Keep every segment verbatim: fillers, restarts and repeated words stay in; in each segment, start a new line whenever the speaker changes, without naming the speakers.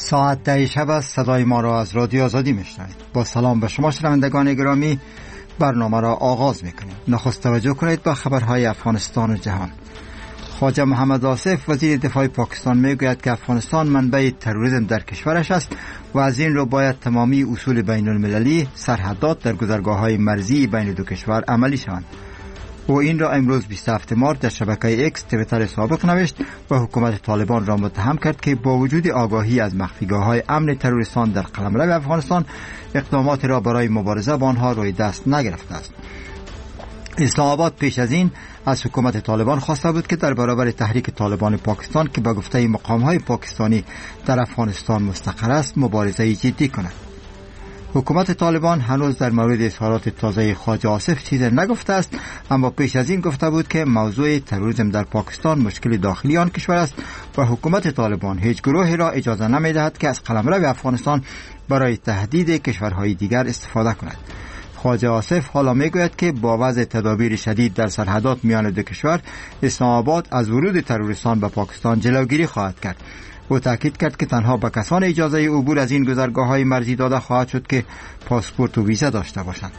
ساعت ده شب است. صدای ما را از رادیو آزادی میشنوید. با سلام به شما شنوندگان گرامی، برنامه را آغاز میکنیم. نخست توجه کنید با خبرهای افغانستان و جهان. خواجه محمد آصف وزیر دفاع پاکستان میگوید که افغانستان منبع تروریسم در کشورش است و از این رو باید تمامی اصول بین المللی سرحدات در گذرگاه‌های مرزی بین دو کشور عملی شوند. او این را امروز بیست و هفتم مارس در شبکه اکس توییتر سابق نوشت و حکومت طالبان را متهم کرد که با وجود آگاهی از مخفیگاه‌های امن تروریستان در قلمرو افغانستان اقدامات را برای مبارزه با آنها روی دست نگرفته است. اسلام آباد پیش از این از حکومت طالبان خواسته بود که در برابر تحریک طالبان پاکستان که به گفته مقام‌های پاکستانی در افغانستان مستقر است مبارزه جدی کند. حکومت طالبان هنوز در مورد اظهارات تازه خواجه آصف چیزی نگفته است، اما پیش از این گفته بود که موضوع تروریسم در پاکستان مشکل داخلی آن کشور است و حکومت طالبان هیچ گروهی را اجازه نمی‌دهد که از قلمرو افغانستان برای تهدید کشورهای دیگر استفاده کند. خواجه آصف حالا میگوید که با وضع تدابیر شدید در سرحدات میان دو کشور، اسلام آباد از ورود تروریستان به پاکستان جلوگیری خواهد کرد. او تاکید کرد که تنها به کسان اجازه عبور از این گذرگاه‌های مرزی داده خواهد شد که پاسپورت و ویزا داشته باشند.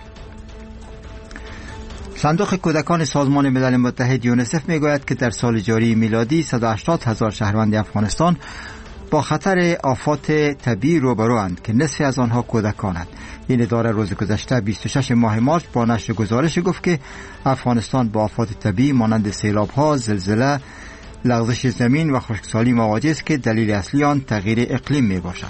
صندوق کودکان سازمان ملل متحد یونیسف میگوید که در سال جاری میلادی صد و هشتاد هزار شهروند افغانستان با خطر آفات طبیعی روبروند که نصف از آنها کودکانند. این اداره روز گذشته بیست و شش ماه مارس با نشر گزارش گفت که افغانستان با آفات طبیعی مانند سیلاب‌ها، زلزله، لغزش زمین و خشکسالی مواجه است که دلیل اصلی آن تغییر اقلیم می باشد.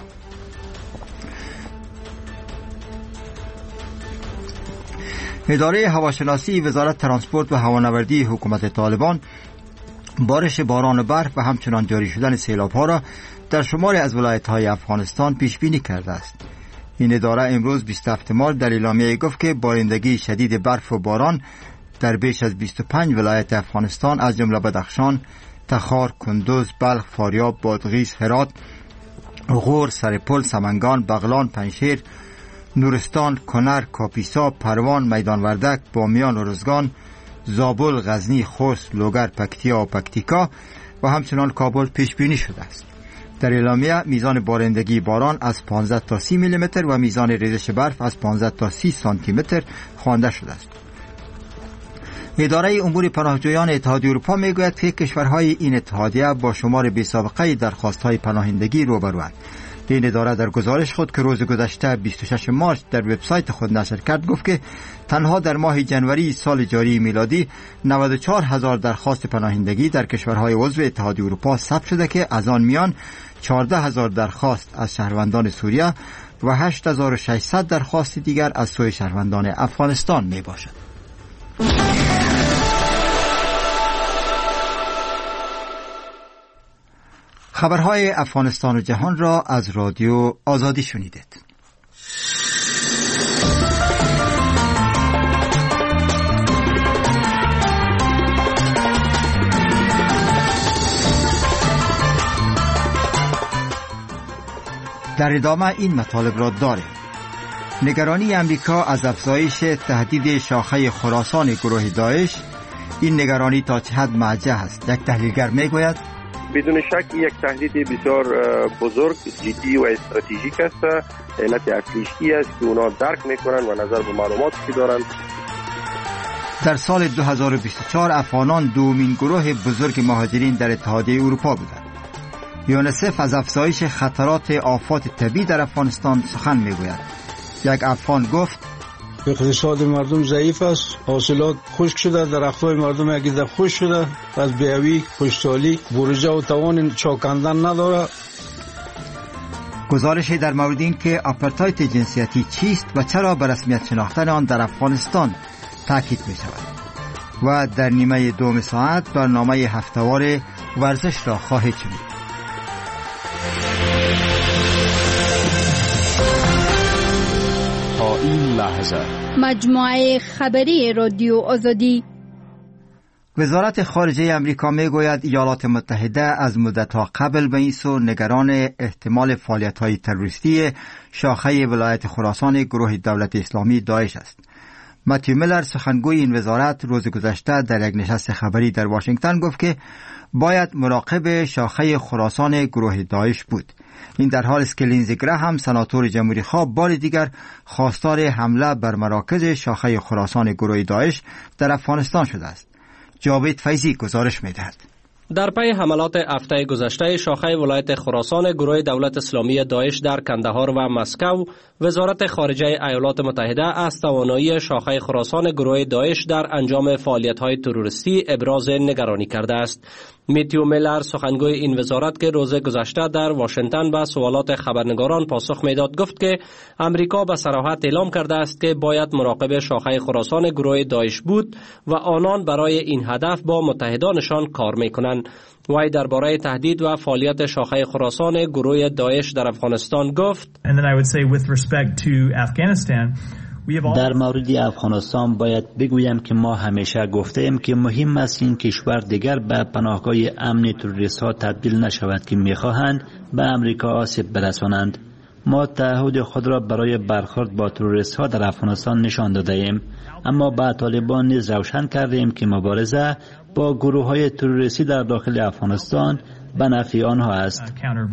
اداره هواشناسی وزارت ترانسپورت و هوانوردی حکومت طالبان بارش باران و برف و همچنان جاری شدن سیلاب‌ها را در شماری از ولایت‌های افغانستان پیش بینی کرده است. این اداره امروز بیست و هفتم مارس در اعلامیه گفت که بارندگی شدید برف و باران در بیش از بیست و پنج ولایت افغانستان از جمله بدخشان، تخار، کندوز، بلخ، فاریاب، بادغیس، هرات، غور، سرپل، سمنگان، بغلان، پنشیر، نورستان، کنر، کاپیسا، پروان، میدان وردک، بامیان و رزگان، زابل، غزنی، خوست، لوگر، پکتیا و پکتیکا و همچنان کابل پیش بینی شده است. در اعلامیه میزان بارندگی باران از پانزده تا سی میلی متر و میزان ریزش برف از پانزده تا سی سانتی متر خوانده شده است. اداره امور پناهجویان اتحادیه اروپا میگوید که کشورهای این اتحادیه با شمار بی‌سابقه درخواست‌های پناهندگی روبروند. این اداره در گزارش خود که روز گذشته بیست و شش مارس در وبسایت خود نشر کرد گفت که تنها در ماه جنوری سال جاری میلادی نود و چهار هزار درخواست پناهندگی در کشورهای عضو اتحادیه اروپا ثبت شده که از آن میان چهارده هزار درخواست از شهروندان سوریه و هشت هزار و ششصد درخواست دیگر از سوی شهروندان افغانستان می باشد. خبرهای افغانستان و جهان را از رادیو آزادی شنیدید. در ادامه این مطالب را داریم. نگرانی امریکا از افزایش تهدید شاخه خراسان گروه داعش. این نگرانی تا چه حد موجه است؟ یک تحلیلگر میگوید
بدون شک یک تهدید بسیار بزرگ، جدی و استراتژیک است. علت اصلیش است که اونا درک میکنن و نظر به معلوماتی که دارن.
در سال دو هزار و بیست و چهار افغانان دومین گروه بزرگ مهاجرین در اتحادیه اروپا بودند. یونیسف از افزایش خطرات آفات طبیعی در افغانستان سخن میگوید. یک افغان گفت
اقتصاد مردم ضعیف است، حاصلات خشک شده، درختای مردم یکیده خشک شده، از بیاوی، خوشحالی، بروجه و توان چاکاندن نداره.
گزارشی در مورد این که آپارتاید جنسیتی چیست و چرا به رسمیت شناختن آن در افغانستان تاکید می شود. و در نیمه دوم ساعت برنامه هفتهوار ورزش را خواهید شنید.
تا این لحظه
مجموعه خبری رادیو آزادی.
وزارت خارجه امریکا میگوید ایالات متحده از مدت‌ها قبل به این سو نگران احتمال فعالیت‌های تروریستی شاخه ولایت خراسان گروه دولت اسلامی داعش است. متیو میلر سخنگوی این وزارت روز گذشته در یک نشست خبری در واشنگتن گفت که باید مراقب شاخه خراسان گروه داعش بود. این در حال است که لینزی گراهام سناتور جمهوری خواه بار دیگر خواستار حمله بر مراکز شاخه خراسان گروه داعش در افغانستان شده است. جاوید فیضی گزارش می‌دهد.
در پی حملات هفته گذشته شاخه ولایت خراسان گروه دولت اسلامی داعش در کندهار و مسکو، وزارت خارجه ایالات متحده از توانایی شاخه خراسان گروه داعش در انجام فعالیت‌های تروریستی ابراز نگرانی کرده است. میتیو میلر سخنگوی این وزارت که روز گذشته در واشنگتن به سوالات خبرنگاران پاسخ میداد گفت که امریکا به صراحت اعلام کرده است که باید مراقب شاخه خراسان گروه داعش بود و آنان برای این هدف با متحدانشان کار میکنند. وی درباره تهدید و فعالیت شاخه خراسان گروه داعش در افغانستان گفت:
در مورد افغانستان باید بگویم که ما همیشه گفته ایم که مهم است این کشور دیگر به پناهگاه امن تروریست ها تبدیل نشود که میخواهند به امریکا آسیب برسانند. ما تعهد خود را برای برخورد با تروریست ها در افغانستان نشان داده ایم، اما با طالبان نیز روشن کرده ایم که مبارزه با گروه های تروریستی در داخل افغانستان به نفع آنها است.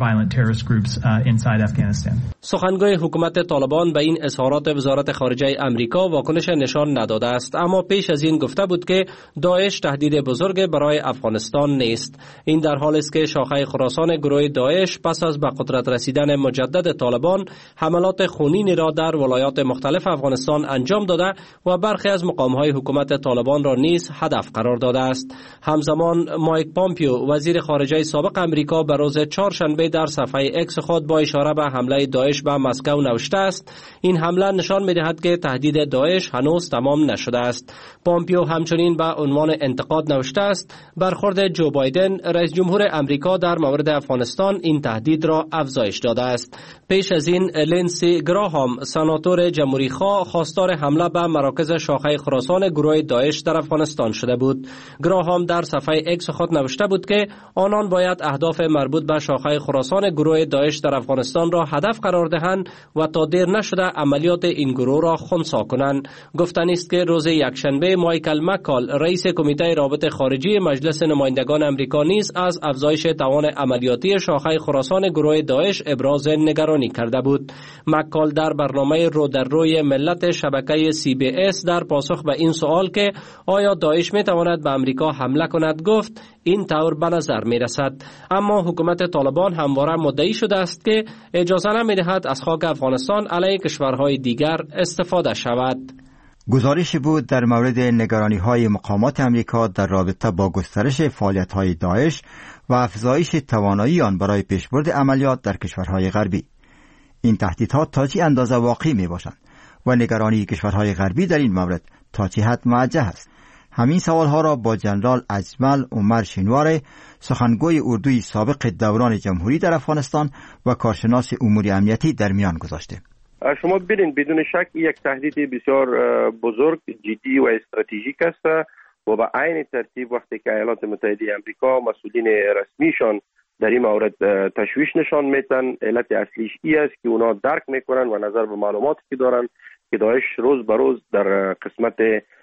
سخنگوی حکومت طالبان به این اظهارات وزارت خارجه امریکا واکنش نشان نداده است، اما پیش از این گفته بود که داعش تهدید بزرگ برای افغانستان نیست. این در حالی است که شاخه خراسان گروه داعش پس از به قدرت رسیدن مجدد طالبان حملات خونینی را در ولایات مختلف افغانستان انجام داده و برخی از مقام‌های حکومت طالبان را نیز هدف قرار داده است. همزمان مایک پامپیو وزیر خارجه سابق امریکا به روز چهارشنبه در صفحه اکس خود با اشاره به حمله داعش به مسکو نوشته است: این حمله نشان می‌دهد که تهدید داعش هنوز تمام نشده است. پامپیو همچنین به عنوان انتقاد نوشته است: برخورد جو بایدن رئیس جمهور امریکا در مورد افغانستان این تهدید را افزایش داده است. پیش از این لینسی گراهام سناتور جمهوری خواه خواستار حمله به مراکز شاخه خراسان گروه داعش در افغانستان شده بود. گراهام در صفحه اکس خود نوشته بود که آنان باید اهداف مربوط به شاخه خراسان گروه داعش در افغانستان را هدف قرار دهند و تا دیر نشده عملیات این گروه را خنثی کنند. گفتنی است که روز یکشنبه مایکل مکال رئیس کمیته رابطه خارجی مجلس نمایندگان امریکا نیز از افزایش توان عملیاتی شاخه خراسان گروه داعش ابراز نگرانی کرده بود. مکال در برنامه رو در روی ملت شبکه سی بی اس در پاسخ به این سوال که آیا داعش می تواند به امریکا حمله کند گفت: این طور به نظر می رسد. اما حکومت طالبان همواره مدعی شده است که اجازه نمی دهد از خاک افغانستان علیه کشورهای دیگر استفاده شود.
گزارشی بود در مورد نگرانی‌های مقامات امریکا در رابطه با گسترش فعالیت‌های داعش و افزایش توانایی آن برای پیشبرد عملیات در کشورهای غربی. این تهدیدها تا چه اندازه واقعی میباشند و نگرانی کشورهای غربی در این مورد تا چه حد موجه است؟ همین سوالها را با جنرال اجمل عمر شینوار، سخنگوی اردوی سابق دوران جمهوری در افغانستان و کارشناس امور امنیتی در میان گذاشته.
شما ببینید بدون شک یک تهدید بسیار بزرگ، جدی و استراتژیک است و به عین ترتیب وقتی که ایالات متحده آمریکا مسئولین رسمیشان در این مورد تشویش نشان میدن، علت اصلیش ای است که اونا درک میکنن و نظر به معلوماتی که دارن که داعش روز به روز در قسمت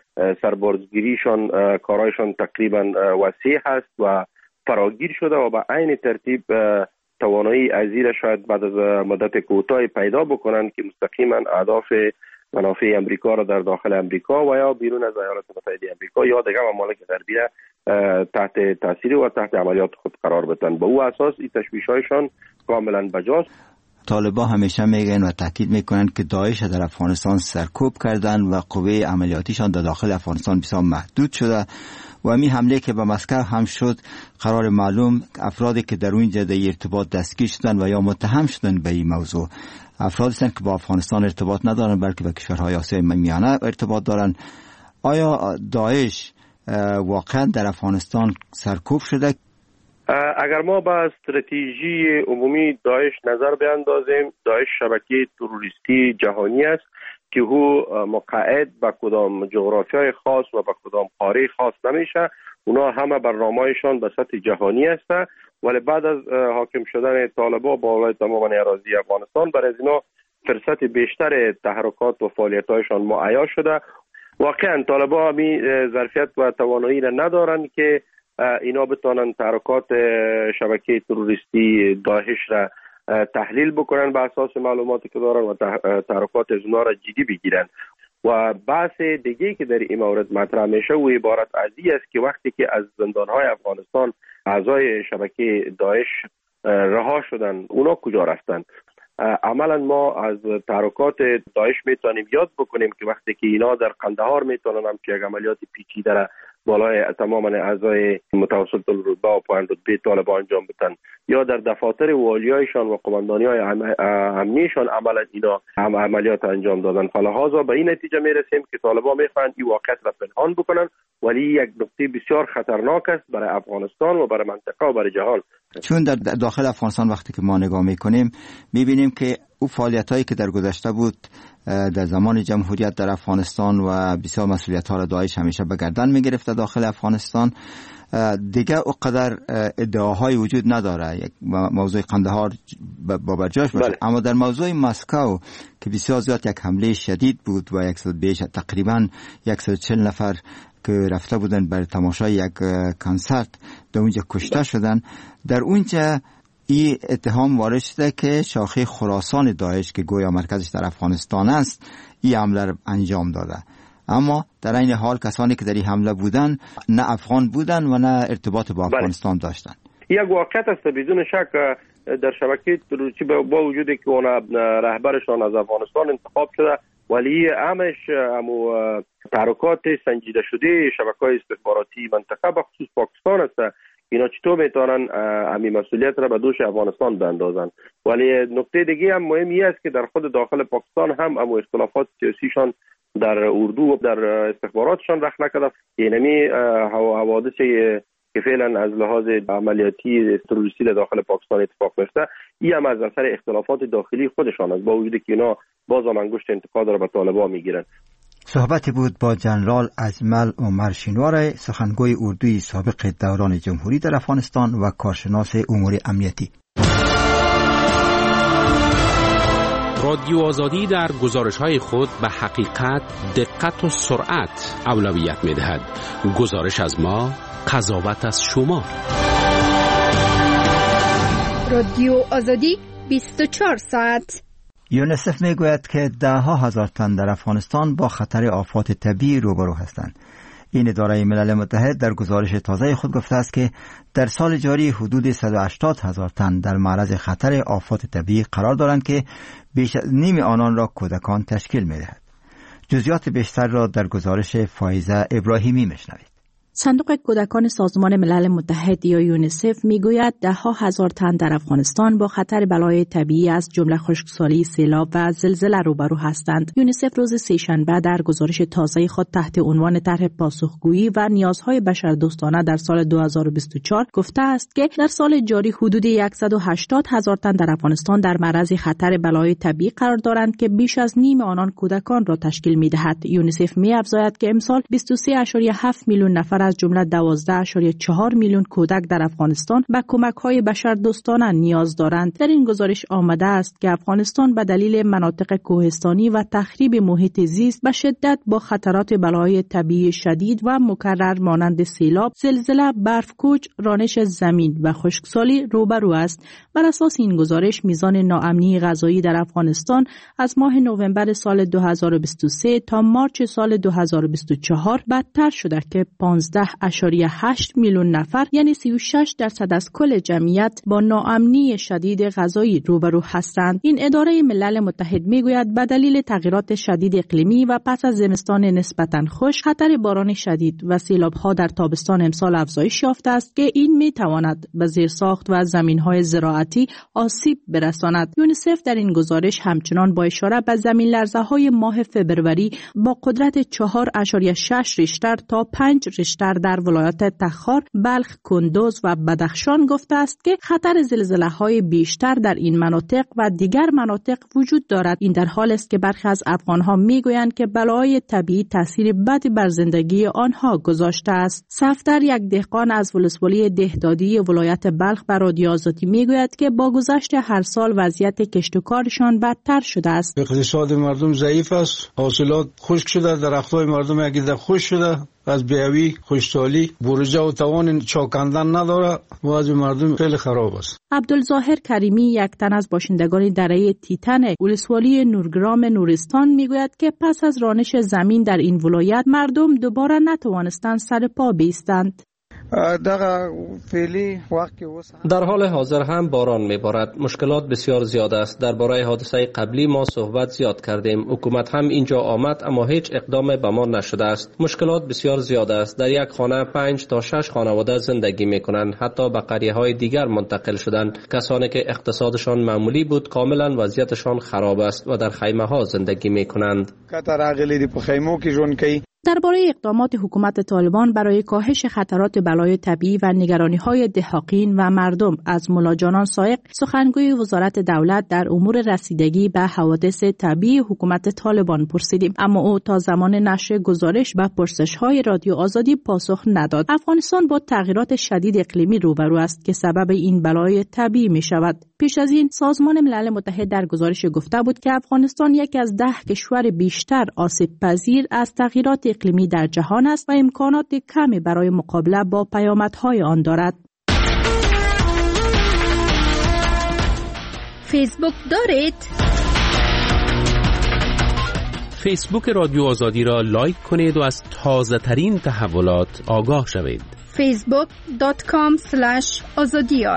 سربازگیریشان کارایشان تقریبا وسیع هست و فراگیر شده و به عین ترتیب توانایی ازیر شاید بعد از مدت کوتاه پیدا بکنن که مستقیما اهداف منافع امریکا را در داخل امریکا و یا بیرون از ایالات متحده آمریکا یا دیگر ممالک غربی تحت تاثیر و تحت عملیات خود قرار بدن. به او اساس این تشویش‌هایشان کاملا بجاست.
طالبان همیشه میگن و تاکید میکنن که داعش در افغانستان سرکوب کردن و قوه عملیاتیشان در داخل افغانستان بسیار محدود شده و همین حمله که به مسکو هم شد قرار معلوم افرادی که در اونجا در ارتباط دستگیر شدن و یا متهم شدن به این موضوع افرادی هستند که با افغانستان ارتباط ندارن بلکه با کشورهای آسیای میانه ارتباط دارن. آیا داعش واقعا در افغانستان سرکوب شده؟
اگر ما به استراتژی عمومی داعش نظر بیندازیم، داعش شبکه تروریستی جهانی است که او مقعد به کدام جغرافیای خاص و به کدام قاره خاص نمیشه. اونا همه برنامه‌شان به سطح جهانی است، ولی بعد از حاکم شدن طالبان بالای تمام اراضی افغانستان برای اینا فرصت بیشتر تحرکات و فعالیت‌هایشان معیا شده. واقعا طالبان می ظرفیت و توانایی را ندارن که اینا بتونن تحرکات شبکه تروریستی داعش را تحلیل بکنن به اساس معلوماتی که دارن و تحرکات از اونا را جدی بگیرن. و بحث دیگه که در این مورد مطرح میشه و عبارت از این است که وقتی که از زندانهای افغانستان اعضای شبکه داعش رها شدن، اونا کجا رفتن؟ عملا ما از تحرکات داعش میتونیم یاد بکنیم که وقتی که اینا در قندهار میتونن هم که یک عملیات پیچیده را بالای تمام اعضای متوسط الرتبه و پایین رتبه طالبان انجام بدن، یا در دفاتر والیایشان و قماندانی های امنیشان عملا اینا هم عملیات انجام دادن. فلهذا به این نتیجه میرسیم که طالبان میخواهند این واقعیت را پنهان بکنن، ولی یک نقطه بسیار خطرناک است برای افغانستان و برای منطقه و برای جهان.
چون در داخل افغانستان وقتی که ما نگاه میکنیم میبینیم که او فعالیت هایی که در گذشته بود در زمان جمهوریت در افغانستان و بسیار مسئولیت ها را داعش همیشه به گردن میگرفت داخل افغانستان، دیگه اونقدر ادعاهای وجود نداره. یک موضوع قندهار با برجاش باشه، بله. اما در موضوع مسکو که بسیار زیاد یک حمله شدید بود و یک بیش تقریبا صد و چهل نفر که رفته بودن برای تماشای یک کنسرت در اونجا کشته شدن، در اونجا این اتهام وارد شده که شاخه خراسان داعش که گویا مرکزش در افغانستان است این حمله را انجام داده. اما در این حال کسانی که در این حمله بودن نه افغان بودن و نه ارتباط با افغانستان داشتن.
یک واقعیت است بدون شک در شبکه تروریستی با وجودی که اون رهبرشان از افغانستان انتخاب شده، ولی همش همو تحرکات سنجیده شده شبکه‌های استخباراتی منطقه به خصوص پاکستان است. اینا چطور میتونن همین مسئولیت را به دوش افغانستان بندازن؟ ولی نکته دیگه هم مهمی است که در خود داخل پاکستان هم همو اختلافات سیاسیشان در اردو و در استخباراتشان رخ نکرده. یعنی حوادث که فعلا از لحاظ عملیاتی تروریستی در داخل پاکستان اتفاق میفته، این هم از اثر اختلافات داخلی خودشان است، با وجودی که اینا باز هم انگشت انتقاد را به طالبان میگیرن.
صحبتی بود با جنرال اجمل عمر شینوار، سخنگوی اردوی سابق دوران جمهوری در افغانستان و کارشناس امور امنیتی.
رادیو آزادی در گزارش‌های خود به حقیقت، دقت و سرعت اولویت می‌دهد. گزارش از ما، قضاوت از شما.
رادیو آزادی بیست و چهار ساعت.
یونیسف میگوید که ده ها هزار تن در افغانستان با خطر آفات طبیعی روبرو هستند. این اداره ملل متحد در گزارش تازه خود گفته است که در سال جاری حدود صد و هشتاد هزار تن در معرض خطر آفات طبیعی قرار دارند که بیش از نیم آنان را کودکان تشکیل می‌دهد. جزئیات بیشتر را در گزارش فایزه ابراهیمی میشنوید.
صندوق کودکان سازمان ملل متحد یا یونیسف میگوید ده ها هزار تن در افغانستان با خطر بلای طبیعی از جمله خشکسالی، سیلاب و زلزله روبرو هستند. یونیسف روز سه‌شنبه در گزارش تازه خود تحت عنوان طرح پاسخگویی و نیازهای بشردوستانه در سال دو هزار و بیست و چهار گفته است که در سال جاری حدود صد و هشتاد هزار تن در افغانستان در معرض خطر بلای طبیعی قرار دارند که بیش از نیم آنان کودکان را تشکیل می‌دهد. یونیسف می‌افزاید که امسال بیست و سه ممیز هفت میلیون نفر از جمله دوازده ممیز چهار میلیون کودک در افغانستان به کمک‌های بشردوستانه نیاز دارند. در این گزارش آمده است که افغانستان به دلیل مناطق کوهستانی و تخریب محیط زیست به شدت با خطرات بلای طبیعی شدید و مکرر مانند سیلاب، زلزله، برفکوچ، رانش زمین و خشکسالی روبرو است. بر اساس این گزارش میزان ناامنی غذایی در افغانستان از ماه نوامبر سال دو هزار و بیست و سه تا مارچ سال دو هزار و بیست و چهار بدتر شده که پانزده ممیز هشت میلیون نفر یعنی سی و شش درصد از کل جمعیت با ناامنی شدید غذایی روبرو هستند. این اداره ملل متحد میگوید به دلیل تغییرات شدید اقلیمی و پس از زمستان نسبتاً خشک، خطر باران شدید و سیلاب‌ها در تابستان امسال افزایش یافته است که این میتواند به زیرساخت و زمین‌های زراعتی آسیب برساند. یونیسف در این گزارش همچنان با اشاره به زمین لرزه‌های ماه فبروری با قدرت چهار ممیز شش ریشتر تا پنج ریشتر در ولایات تخار، بلخ، کندوز و بدخشان گفته است که خطر زلزله‌های بیشتر در این مناطق و دیگر مناطق وجود دارد. این در حالی است که برخی از افغان‌ها میگویند که بلای طبیعی تاثیر بدی بر زندگی آنها گذاشته است. صفدر، یک دهقان از ولسوالی دهدادی ولایت بلخ، بر رادیو آزادی میگوید که با گذشت هر سال وضعیت کشت و کارشان بدتر شده است.
اقتصاد مردم ضعیف است، حاصلات خشک شده، درخت‌های مردم اگه خشک شده، از بیاوی، خوشحالی، بروجه و توان چاکاندن نداره و از مردم خیلی خراب است.
عبدالظاهر کریمی، یک تن از باشندگان دره تیتن ولسوالی نورگرام نورستان، میگوید که پس از رانش زمین در این ولایت مردم دوباره نتوانستند سر پا بایستند.
در حال حاضر هم باران میبارد. مشکلات بسیار زیاد است. درباره حادثه قبلی ما صحبت زیاد کردیم. حکومت هم اینجا آمد اما هیچ اقدام به ما نشده است. مشکلات بسیار زیاد است. در یک خانه پنج تا شش خانواده زندگی میکنند. حتی به قریه های دیگر منتقل شدند. کسانی که اقتصادشان معمولی بود کاملا وضعیتشان خراب است و در خیمه ها زندگی میکنند.
درباره اقدامات حکومت طالبان برای کاهش خطرات بلای طبیعی و نگرانی‌های دهقین و مردم از مولا جانان سایق، سخنگوی وزارت دولت در امور رسیدگی به حوادث طبیعی حکومت طالبان پرسیدیم، اما او تا زمان نشر گزارش به پرسش‌های رادیو آزادی پاسخ نداد. افغانستان با تغییرات شدید اقلیمی روبرو است که سبب این بلای طبیعی می‌شود. پیش از این سازمان ملل متحد در گزارش گفته بود که افغانستان یکی از ده کشور بیشتر آسیب پذیر از تغییرات اقلیمی در جهان است و امکانات کمی برای مقابله با پیامدهای آن دارد.
فیسبوک دارید؟
فیسبوک رادیو آزادی را لایک کنید و از تازه ترین تحولات آگاه شوید.
فیسبوک دات کام اسلش آزادیار.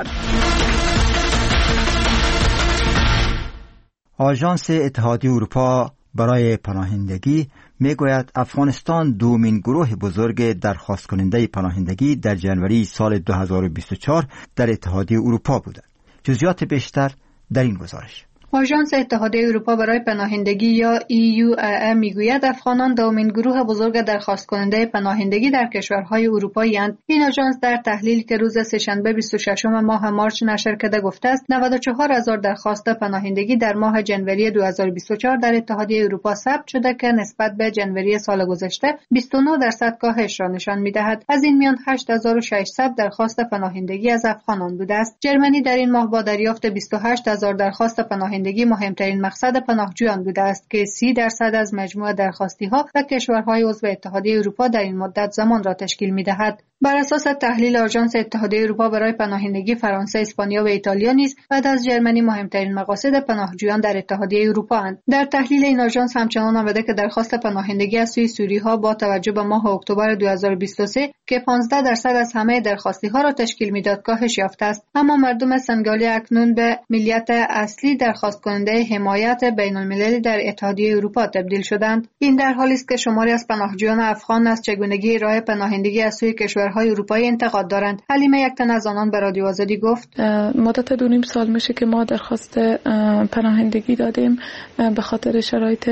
آژانس اتحادیه اروپا برای پناهندگی میگوید افغانستان دومین گروه بزرگ درخواست کننده پناهندگی در جنوری سال دو هزار و بیست و چهار در اتحادیه اروپا بودند. جزئیات بیشتر در این گزارش.
آژانس اتحادیه اروپا برای پناهندگی یا ای یو ای ای میگوید افغانان دومین گروه بزرگ درخواست کننده پناهندگی در کشورهای اروپایی اند. این آژانس در تحلیلی که روز سه‌شنبه بیست و ششم ماه مارس نشر کرده گفته است نود و چهار هزار درخواست پناهندگی در ماه جنوری دو هزار و بیست و چهار در اتحادیه اروپا ثبت شده که نسبت به جنوری سال گذشته بیست و نه درصد کاهش را نشان می‌دهد. از این میان هشت هزار و ششصد درخواست پناهندگی از افغانان بوده است. جرمنی در این ماه با دریافت بیست و هشت هزار درخواست پناهندگی مهمترین مقصد پناهجویان بوده است که سی درصد از مجموع درخواستی‌ها و کشورهای عضو اتحادیه اروپا در این مدت زمان را تشکیل می‌دهد. بر اساس تحلیل آژانس اتحادیه اروپا برای پناهندگی، فرانسه، اسپانیا و ایتالیا نیز بعد از جرمنی مهمترین مقاصد پناهجویان در اتحادیه اروپا اند. در تحلیل این آژانس همچنان آمده که درخواست پناهندگی از سوی سوری‌ها با توجه به ماه اکتبر دو هزار و بیست و سه که پانزده درصد از همه درخواستی‌ها را تشکیل می‌داد کاهش یافته است، اما مردم سنگالی اکنون به ملیت اصلی درخواست کننده حمایت بین‌المللی در اتحادیه اروپا تبدیل شدند. این در حالی است که شماری از پناهجویان افغان از چگونگی راه پناهندگی از سوی کشورهای اروپایی انتقاد دارند. حلیمه یک تن از آنان به رادیو آزادی گفت
مدت دو نیم سال میشه که ما درخواست پناهندگی دادیم به خاطر شرایط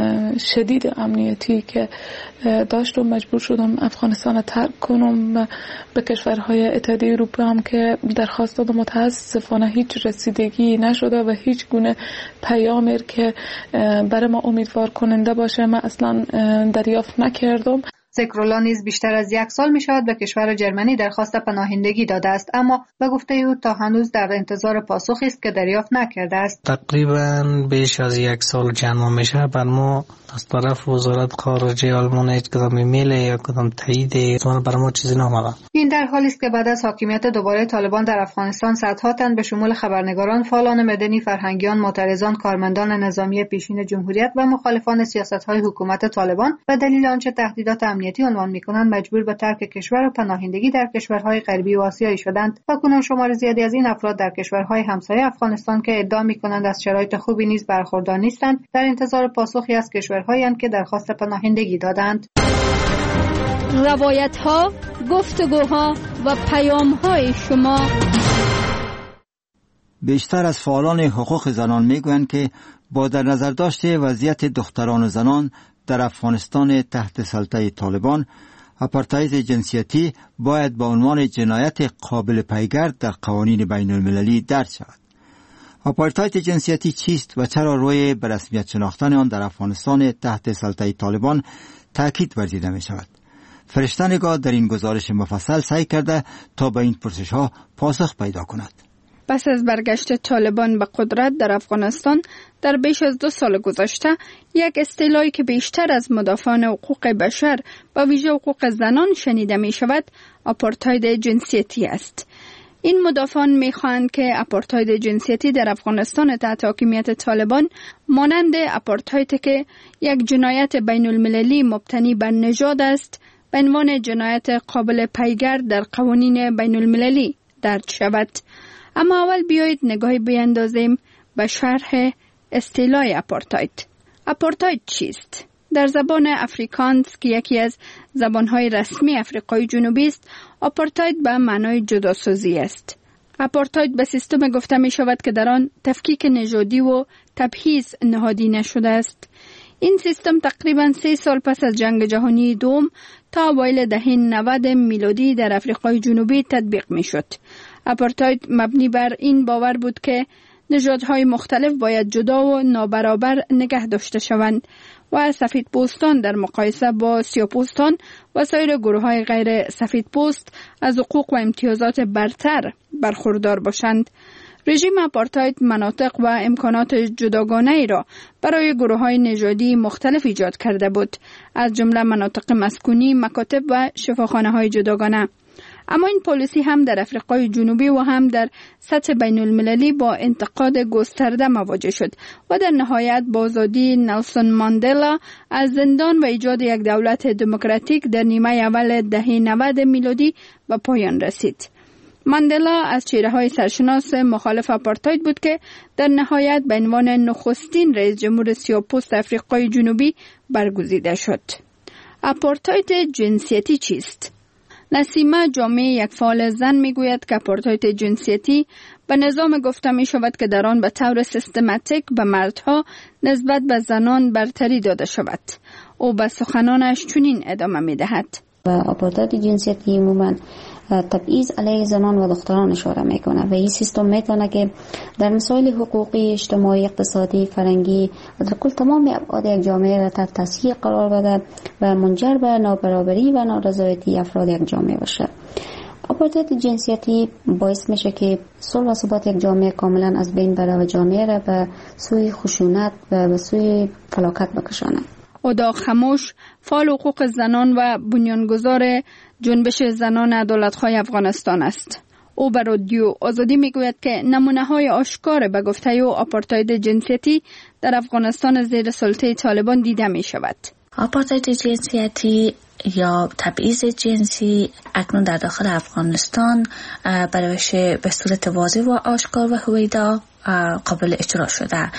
شدید امنیتی که داشت و مجبور شدم افغانستان را ترک کنم. به کشورهای اتحادیه اروپا هم که درخواست دادم متاسفانه هیچ رسیدگی نشده و هیچ گونه پیامی که برای ما امیدوار کننده باشه ما اصلا دریافت نکردم.
زکرولا نیز بیشتر از یک سال می شود به کشور جرمنی درخواست پناهندگی داده است، اما به گفته او تا هنوز در انتظار پاسخی است که دریافت نکرده است.
تقریبا بیش از یک سال جمع میشه. بر ما از طرف وزارت خارجه آلمان هیچ کدام ایمیل یا کدام تایید بر ما چیزی نامده.
این در حالی است که بعد از حاکمیت دوباره طالبان در افغانستان صدها تن به شمول خبرنگاران، فعالان مدنی، فرهنگیان، معترضان، کارمندان نظامی پیشین جمهوریت و مخالفان سیاست‌های حکومت طالبان به دلیل آنچه تهدیدات امنیتی عنوان می‌کنند مجبور به ترک کشور و پناهندگی در کشورهای غربی و آسیایی شدند. و کنون شمار زیادی از این افراد در کشورهای همسایه افغانستان که ادعا می‌کنند از شرایط خوبی نیز برخوردار نیستند، در انتظار پاسخی از کشورهایی اند که درخواست پناهندگی دادند.
روایت‌ها، گفتگوها و پیام‌های شما.
بیشتر از فعالان حقوق زنان میگویند که با در نظر داشته وضعیت دختران و زنان در افغانستان تحت سلطه طالبان، آپارتاید جنسیتی باید با عنوان جنایت قابل پیگرد در قوانین بین المللی درج شود. آپارتاید جنسیتی چیست و چرا روی به رسمیت شناختن آن در افغانستان تحت سلطه طالبان تاکید ورزیده می شود؟ فرشته نگاه در این گزارش مفصل سعی کرده تا به این پرسش ها پاسخ پیدا کند.
پس از برگشت طالبان به قدرت در افغانستان در بیش از دو سال گذشته، یک اصطلاحی که بیشتر از مدافعان حقوق بشر و ویژه حقوق زنان شنیده می شود، آپارتاید جنسیتی است. این مدافعان می خواهند که آپارتاید جنسیتی در افغانستان تحت حاکمیت طالبان مانند آپارتاید که یک جنایت بین المللی مبتنی بر نژاد است، به عنوان جنایت قابل پیگرد در قوانین بین المللی درج شود. اما اول بیایید نگاهی بیندازیم به شرح اصطلاح آپارتاید. آپارتاید چیست؟ در زبان افریکانس که یکی از زبانهای رسمی آفریقای جنوبی است، آپارتاید به معنای جداسازی است. آپارتاید به سیستم گفته می شود که در آن تفکیک نژادی و تبعیض نهادی نشده است. این سیستم تقریباً سه سال پس از جنگ جهانی دوم تا اوایل دهه نود میلادی در آفریقای جنوبی تطبیق می شد. آپارتاید مبنی بر این باور بود که نژادهای مختلف باید جدا و نابرابر نگه داشته شوند و سفید پوستان در مقایسه با سیاه پوستان و سایر گروه های غیر سفید پوست از حقوق و امتیازات برتر برخوردار باشند. رژیم آپارتاید مناطق و امکانات جداگانه ای را برای گروه های نژادی مختلف ایجاد کرده بود، از جمله مناطق مسکونی، مکاتب و شفاخانه های جداگانه. اما این پالیسی هم در آفریقای جنوبی و هم در سطح بین المللی با انتقاد گسترده مواجه شد و در نهایت با آزادی نلسون ماندلا از زندان و ایجاد یک دولت دموکراتیک در نیمه اول دهه نود میلادی به پایان رسید. ماندلا از چهره‌های سرشناس مخالف آپارتاید بود که در نهایت به عنوان نخستین رئیس جمهور سیاه‌پوست آفریقای جنوبی برگزیده شد. آپارتاید جنسیتی چیست؟ نسیمه جامع، یک فعال زن، میگوید که آپارتاید جنسیتی به نظام گفته می شود که در آن به طور سیستماتیک به مردها نسبت به زنان برتری داده شود. او به سخنانش چنین ادامه می دهد.
آپارتاید جنسیتی عموماً تبعیض علیه زنان و دختران اشاره میکنه و این سیستم میتونه که در مسائل حقوقی، اجتماعی، اقتصادی، فرهنگی و در کل تمام ابعاد یک جامعه را تحت تاثیر قرار بده و منجر به نابرابری و نارضایتی افراد یک جامعه بشه. آپارتاید جنسیتی باعث میشه که صلح و ثبات یک جامعه کاملا از بین بره و جامعه را به سوی خشونت و به سوی فلاکت بکشانه.
ادا خموش، فعال حقوق زنان و بنیانگذار جنبش زنان عدالت‌خواه افغانستان است. او به رادیو آزادی میگوید که نمونه‌های آشکار به گفته او آپارتاید جنسیتی در افغانستان زیر سلطه طالبان دیده می شود.
آپارتاید جنسیتی یا تبعیض جنسی اکنون در داخل افغانستان به روش به صورت واضح و آشکار و هویدا قابل اجرا شده.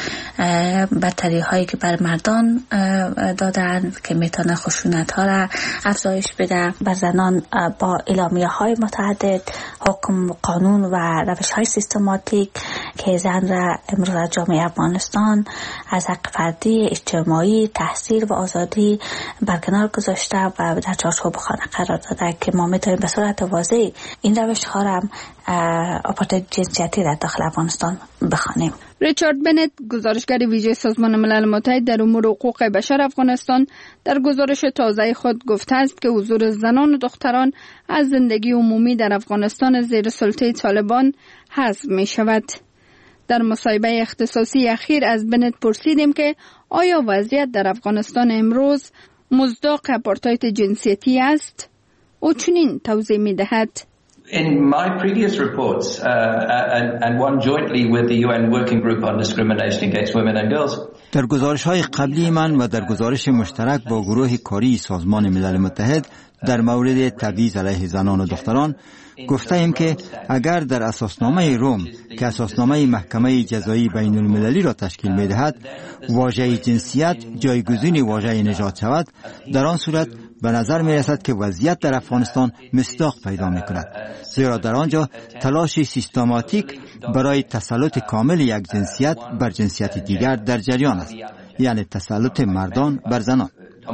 برتری هایی که بر مردان دادن که میتونه خشونت ها را افزایش بده، بر زنان با اعلامیه های متعدد، حکم قانون و روش های سیستماتیک که زن را امروز در جامعه افغانستان از حق فردی، اجتماعی، تحصیل و آزادی برکنار گذاشته و در چارچوب خانه قرار داده که ما میتونیم به صورت واضح این روش ها را آپارتاید جنسیتی در داخل افغانستان بخوانیم.
ریچارد بنت، گزارشگر ویژه سازمان ملل متحد در امور حقوق بشر افغانستان، در گزارش تازه خود گفته است که حضور زنان و دختران از زندگی عمومی در افغانستان زیر سلطه طالبان حذف می شود. در مصاحبه اختصاصی اخیر از بنت پرسیدیم که آیا وضعیت در افغانستان امروز مصداق آپارتاید جنسیتی است؟ او چنین توضیح می دهد.
In my previous reports, uh, and, and one jointly with the U N Working Group on Discrimination Against Women and Girls,
در گزارش‌های قبلی من و در گزارش مشترک با گروه کاری سازمان ملل متحد در مورد تبعیض علیه زنان و دختران گفته ایم که اگر در اساسنامه روم که اساسنامه محکمه جزایی بین المللی را تشکیل می دهد واژه جنسیت جایگزین واژه نژاد شود، در آن صورت به نظر می رسد که وضعیت در افغانستان مصداق پیدا می کند، زیرا در آنجا تلاش سیستماتیک برای تسلط کامل یک جنسیت بر جنسیت دیگر در جریان است، یعنی تسلط مردان بر زنان.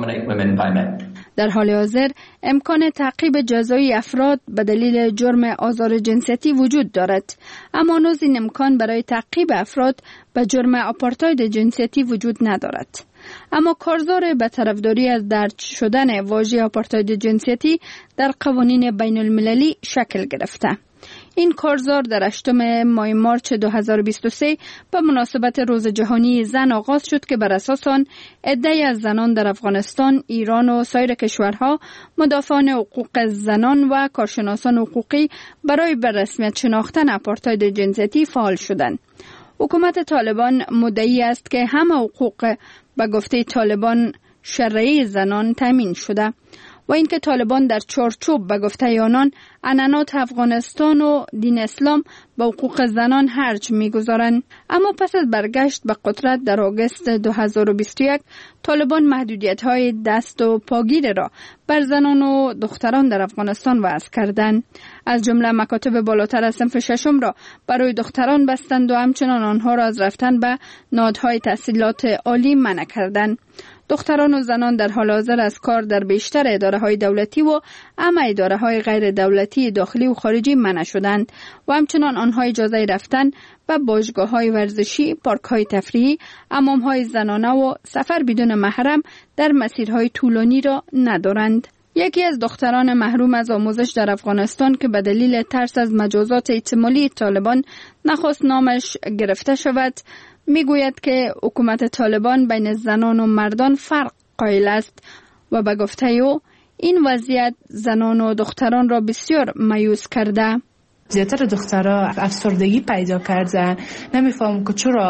در حال حاضر امکان تعقیب جزایی افراد به دلیل جرم آزار جنسیتی وجود دارد، اما هنوز این امکان برای تعقیب افراد به جرم آپارتاید جنسیتی وجود ندارد. اما کارزار به طرفداری از درج شدن واژه آپارتاید جنسیتی در قوانین بین المللی شکل گرفته. این کارزار در هشتم ماه مارچ دو هزار و بیست و سه به مناسبت روز جهانی زن آغاز شد که بر اساس آن عده‌ای از زنان در افغانستان، ایران و سایر کشورها مدافعان حقوق زنان و کارشناسان حقوقی برای به رسمیت شناختن آپارتاید جنسیتی فعال شدند. حکومت طالبان مدعی است که همه حقوق به گفته طالبان شرعی زنان تامین شده و اینکه طالبان در چارچوب به گفته آنان عنعنات افغانستان و دین اسلام به حقوق زنان هرج می‌گذارند. اما پس از برگشت به قدرت در آگوست دو هزار و بیست و یک طالبان محدودیت‌های دست و پاگیر را بر زنان و دختران در افغانستان وضع کردند. از جمله مکاتب بالاتر از صنف ششم را برای دختران بستند و همچنان آنها را از رفتن به نهادهای تحصیلات عالی منع کردند. دختران و زنان در حال حاضر از کار در بیشتر اداره‌های دولتی و اما اداره‌های غیر دولتی داخلی و خارجی منع شدند و همچنان آنها اجازه رفتن به باشگاه‌های ورزشی، پارک‌های تفریحی، حمام‌های زنانه و سفر بدون محرم در مسیرهای طولانی را ندارند. یکی از دختران محروم از آموزش در افغانستان که به دلیل ترس از مجازات احتمالی طالبان نخواست نامش گرفته شود، میگوید که حکومت طالبان بین زنان و مردان فرق قائل است و به گفته او این وضعیت زنان و دختران را بسیار مایوس کرده.
زیادتر دخترها افسردگی پیدا کردن. نمیفهم که چرا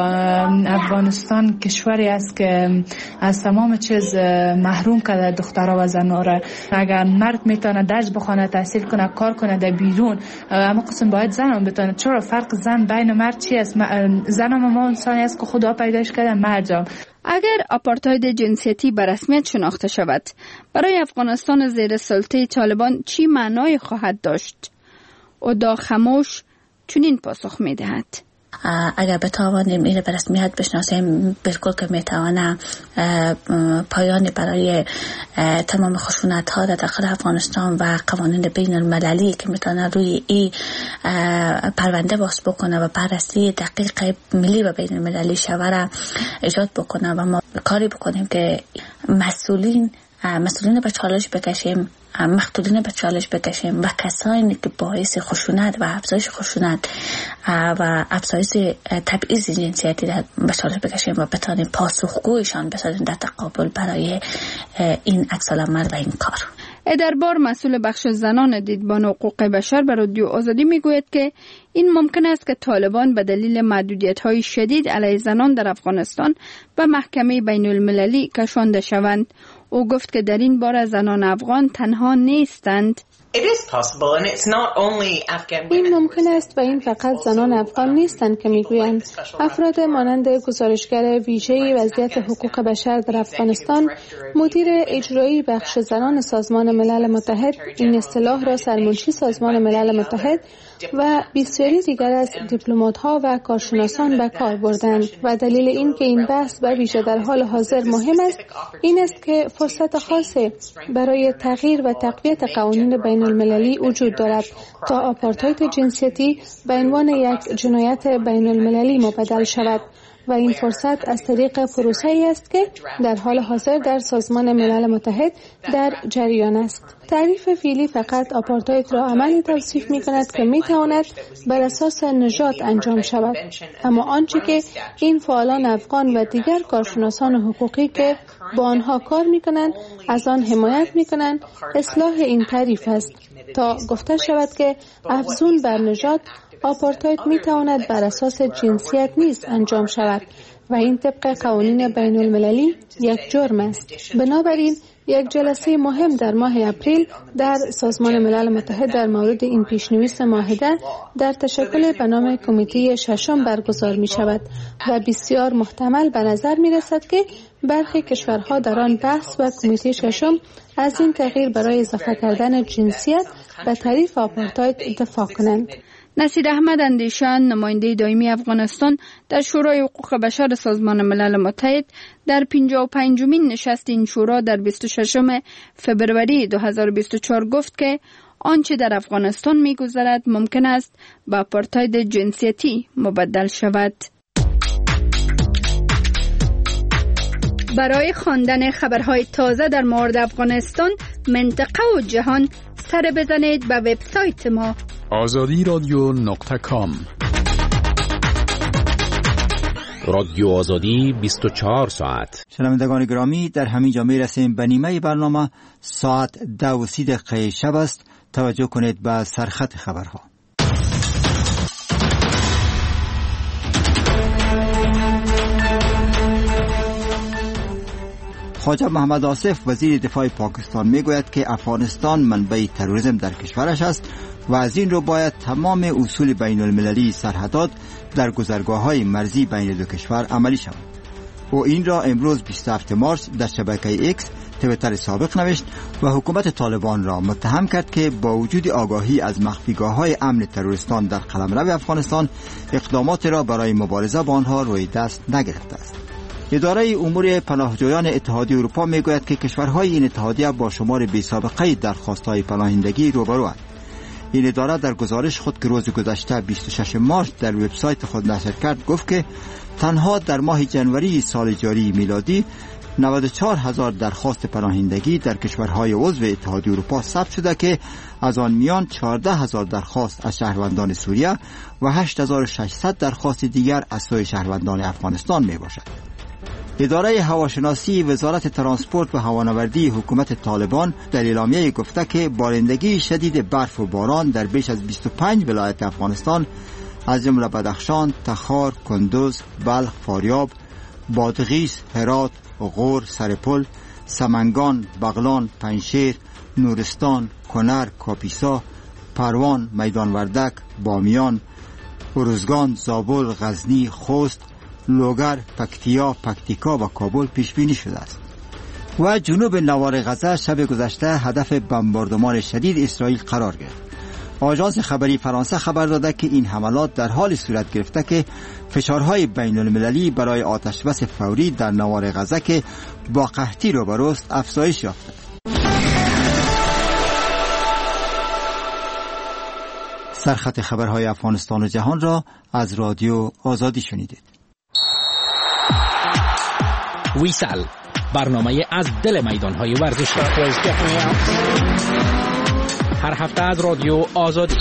افغانستان کشوری است که از تمام چیز محروم کرده دخترها و زنها را. اگر مرد میتونه درس بخونه، تحصیل کنه، کار کنه در بیرون، اما قسم باید زن هم بتونه. چرا فرق زن بین مرد چی است؟ زن هم ما انسانی است که خدا پیداش کرده، مرد هم.
اگر آپارتاید جنسیتی به رسمیت شناخته شود، برای افغانستان زیر سلطه طالبان چی معنای خواهد داشت؟ اودا خاموش چنین پاسخ می دهد:
اگر بتوانیم این به رسمیت بشناسیم، بالکل که میتوانه پایانی برای تمام خشونت ها در داخل افغانستان و قوانین بین المللی که میتونه روی این پرونده باز بکنه و بررسی دقیق ملی و بین المللی شوه را ایجاد بکنه و ما کاری بکنیم که مسئولین مسئولین به چالش بکشیم، مقتولین به چالش بکشیم و کسانی که باعث خشونت و افزایش خشونت و افزایش تبعیض جنسیتی به چالش بکشیم و بتانیم پاسخگویشان بسازیم در تقابل برای این عکس‌العمل و این کار.
ادربار مسئول بخش زنان دیدبان حقوق بشر به رادیو آزادی میگوید که این ممکن است که طالبان به دلیل محدودیت‌های شدید علیه زنان در افغانستان به محکمه بین المللی کشانده شوند. او گفت که در این باره زنان افغان تنها نیستند.
این ممکن است و این فقط زنان افغان نیستند که میگویند. افراد مانند گزارشگر ویژه وضعیت حقوق بشر در افغانستان، مدیر اجرایی بخش زنان سازمان ملل متحد، این اصطلاح را سرمنشی سازمان ملل متحد و بسیاری دیگر از دیپلمات‌ها و کارشناسان به کار بردند و دلیل این که این بحث به ویژه در حال حاضر مهم است این است که فرصت خاصی برای تغییر و تقویت قوانین بین المللی وجود دارد تا آپارتاید جنسیتی به عنوان یک جنایت بین المللی مبدل شود و این فرصت از طریق پروسه‌ای است که در حال حاضر در سازمان ملل متحد در جریان است. تعریف فعلی فقط آپارتاید را عملی توصیف می کند که می تواند بر اساس نژاد انجام شود، اما آنچه که این فعالان افغان و دیگر کارشناسان حقوقی که با آنها کار می کنند از آن حمایت می کنند اصلاح این تعریف است تا گفته شود که افزون بر نژاد آپارتاید می تواند بر اساس جنسیت نیز انجام شود و این طبق قوانین بین المللی یک جرم است. بنابراین یک جلسه مهم در ماه اپریل در سازمان ملل متحد در مورد این پیشنویس معاهده در تشکل به نام کمیته ششم برگزار می شود و بسیار محتمل به نظر می رسد که برخی کشورها در آن بحث و کمیته ششم از این تغییر برای اضافه کردن جنسیت به تعریف آپارتاید اتفاق کنند.
نصیر احمد اندیشان، نماینده دائمی افغانستان در شورای حقوق بشر سازمان ملل متحد، در پنجاه و پنجمین نشست این شورا در بیست و ششم فبروری دو هزار و بیست و چهار گفت که آنچه در افغانستان می‌گذرد ممکن است به آپارتاید جنسیتی مبدل شود. برای خواندن خبرهای تازه در مورد افغانستان، منطقه و جهان، سر بزنید به وبسایت ما
آزادی رادیو نقطه کام.
رادیو آزادی بیست و چهار ساعت.
شنوندگان گرامی، در همین جا می رسیم به نیمه برنامه. ساعت دو و سی دقیقه شب است. توجه کنید به سرخط خبرها. خواجه محمد آصف وزیر دفاع پاکستان می گوید که افغانستان منبع تروریسم در کشورش است و از این رو باید تمام اصول بین المللی سرحدات در گذرگاه‌های مرزی بین دو کشور عملی شود. او این را امروز بیست و هفتم مارس در شبکه ایکس تویتر سابق نوشت و حکومت طالبان را متهم کرد که با وجود آگاهی از مخفیگاه‌های امن تروریستان در قلمرو افغانستان اقدامات را برای مبارزه با آنها روی دست نگرفته است. اداره امور پناهجویان اتحادیه اروپا میگوید که کشورهای این اتحادیه با شمار بی‌سابقه درخواست‌های پناهندگی روبروند. این اداره در گزارش خود که روز گذشته بیست و ششم مارس در وبسایت خود نشر کرد گفت که تنها در ماه جنوری سال جاری میلادی نود و چهار هزار درخواست پناهندگی در کشورهای عضو اتحادیه اروپا ثبت شده که از آن میان چهارده هزار درخواست از شهروندان سوریه و هشت هزار و ششصد درخواست دیگر از سوی شهروندان افغانستان می باشد. اداره هواشناسی وزارت ترانسپورت و هوانوردی حکومت طالبان در اعلامیه گفته که بارندگی شدید برف و باران در بیش از بیست و پنج ولایت افغانستان از جمله بدخشان، تخار، کندوز، بلخ، فاریاب، بادغیس، هرات، غور، سرپل، سمنگان، بغلان، پنجشیر، نورستان، کنر، کاپیسا، پروان، میدان وردک، بامیان، ارزگان، زابل، غزنی، خوست، لوگر، پکتیا، پکتیکا و کابل پیش بینی شده است. و جنوب نوار غزه شب گذشته هدف بمباردمان شدید اسرائیل قرار گرفت. آژانس خبری فرانسه خبر داده که این حملات در حال صورت گرفته که فشارهای بین المللی برای آتشبس فوری در نوار غزه که با قحطی روبروست افزایش یافته. سرخط خبرهای افغانستان و جهان را از رادیو آزادی شنیدید.
ویسل، برنامه از دل میدانهای ورزشی، هر هفته از رادیو آزادی.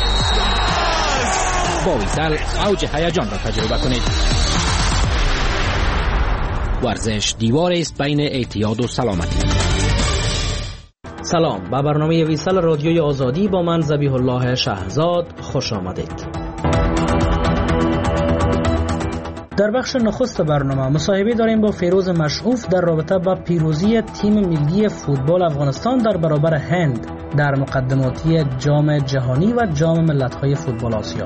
با ویسل اوج هیجان را تجربه کنید. ورزش دیوار است بین اعتیاد و سلامتی.
سلام، با برنامه ویسل رادیوی آزادی با من ذبیح الله شهرزاد خوش آمدید. در بخش نخست برنامه مصاحبه داریم با فیروز مشعوف در رابطه با پیروزی تیم ملی فوتبال افغانستان در برابر هند در مقدماتی جام جهانی و جام ملت‌های فوتبال آسیا.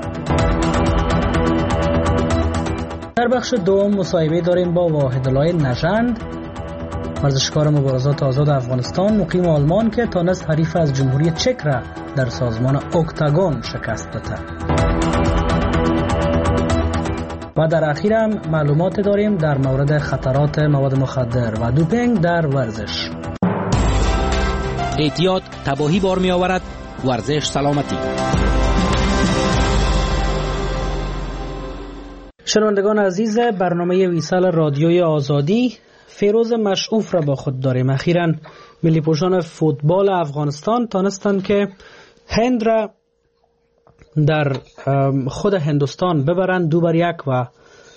در بخش دوم مصاحبه داریم با واحدالله نژند، ورزشکار مبارزات آزاد افغانستان مقیم آلمان که تانست حریف از جمهوری چک را در سازمان اکتاگون شکست بده. و در اخیر هم معلومات داریم در مورد خطرات مواد مخدر و دوپینگ در ورزش.
اعتیاد تباهی بار می آورد، ورزش سلامتی.
شنوندگان عزیز، برنامه ویسل رادیوی آزادی فیروز مشعوف را با خود داریم. اخیراً ملی پوشان فوتبال افغانستان تانستند که هند را در خود هندوستان ببرند دو بر یک و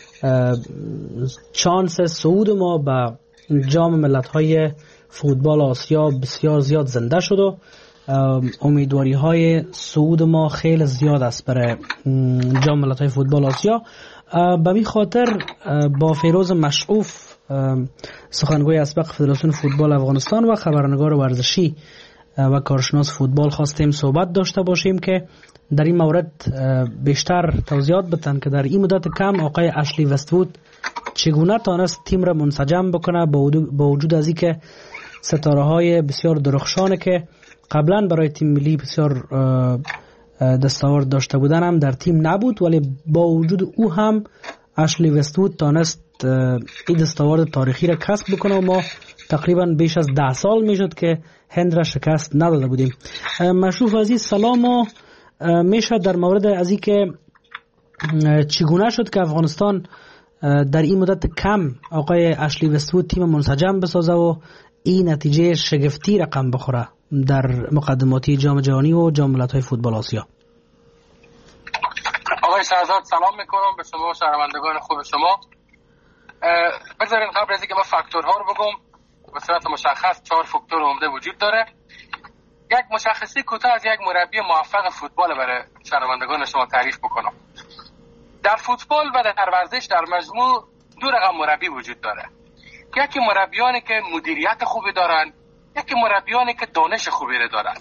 چانس صعود ما به جام ملت‌های فوتبال آسیا بسیار زیاد زنده شد و امیدواری های صعود ما خیلی زیاد است برای جام ملت‌های فوتبال آسیا. به این خاطر با فیروز مشعوف سخنگوی اسبق فدراسیون فوتبال افغانستان و خبرنگار ورزشی و کارشناس فوتبال خواستیم صحبت داشته باشیم که در این مورد بیشتر توضیحات بدن که در این مدت کم آقای اشلی وست‌وود چگونه تانست تیم را منسجم بکنه با وجود از اینکه ستاره های بسیار درخشانه که قبلا برای تیم ملی بسیار دستاورد داشته بودن هم در تیم نبود، ولی با وجود او هم اشلی وست‌وود تانست این دستاورد تاریخی را کسب بکنه و ما تقریبا بیش از ده سال میشد که هند را شکست نداده بودیم. مشروف عزیز سلام و میشه در مورد از این که چگونه شد که افغانستان در این مدت کم آقای اشلی وست‌وود تیم منسجم بسازه و این نتیجه شگفتی رقم بخوره در مقدماتی جام جهانی و جام ملت‌های فوتبال آسیا.
آقای شهزاد سلام میکنم به شما شنوندگان خوب شما. بذارین قبل از اینکه ما فاکتورها رو بگم به صورت مشخص چهار فاکتور عمده وجود داره. یک مشخصی کوتاه از یک مربی موفق فوتبال برای شنوندگان شما تعریف بکنم. در فوتبال و در ورزش در مجموع دو رقم مربی وجود داره. یکی مربیانی که مدیریت خوبی دارن، یکی مربیانی که دانش خوبی رو دارن.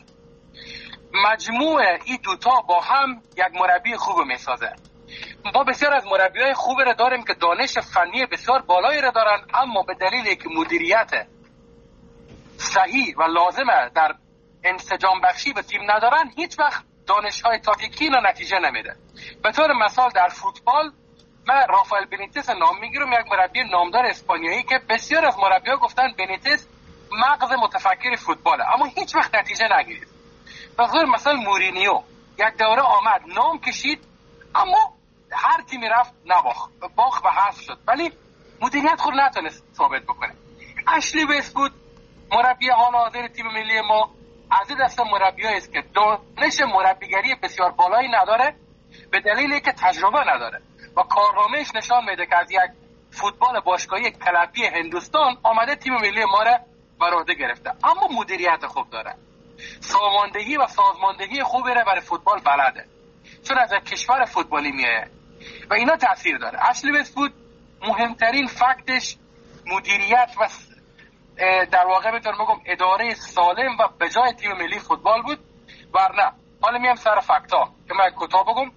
مجموع این دوتا با هم یک مربی خوب میسازه. ما بسیار از مربیای خوبی رو داریم که دانش فنی بسیار بالایی رو دارن، اما به دلیل که مدیریت صحیح و لازمه در انسجام بخشی به تیم ندارن، هیچ وقت دانش‌های تاکتیکی را نتیجه نمیده. به طور مثال در فوتبال من رافائل بنیتز نام میگیرم، یک مربی نامدار اسپانیایی که بسیار از مربی‌ها گفتن بنیتز مغز متفکر فوتباله، اما هیچ وقت نتیجه نگیرید. به طور مثال مورینیو یک دوره آمد نام کشید، اما هر تیمی رفت نباخت، باخت و حذف شد، ولی مدیریت خود نتونست ثابت بکنه. اشلی وست‌وود مربی حال حاضر تیم ملی ما از این دسته مربیایی است که دانش مربیگری بسیار بالایی نداره به دلیلی که تجربه نداره و کارنامه‌اش نشان میده که از یک فوتبال باشگاهی کلبی هندوستان آمده تیم ملی ما را بر عهده گرفته، اما مدیریت خوب داره، ساماندهی و سازماندهی خوبی را برای فوتبال بلده، چون از یک کشور فوتبالی میاد و اینا تاثیر داره. اشلی وست‌وود مهمترین فکتش مدیریت و در واقع میتونم بگم اداره سالم و بجای تیم ملی فوتبال بود. ورنه حالا میام سر فکتا که من کوتاه بگم.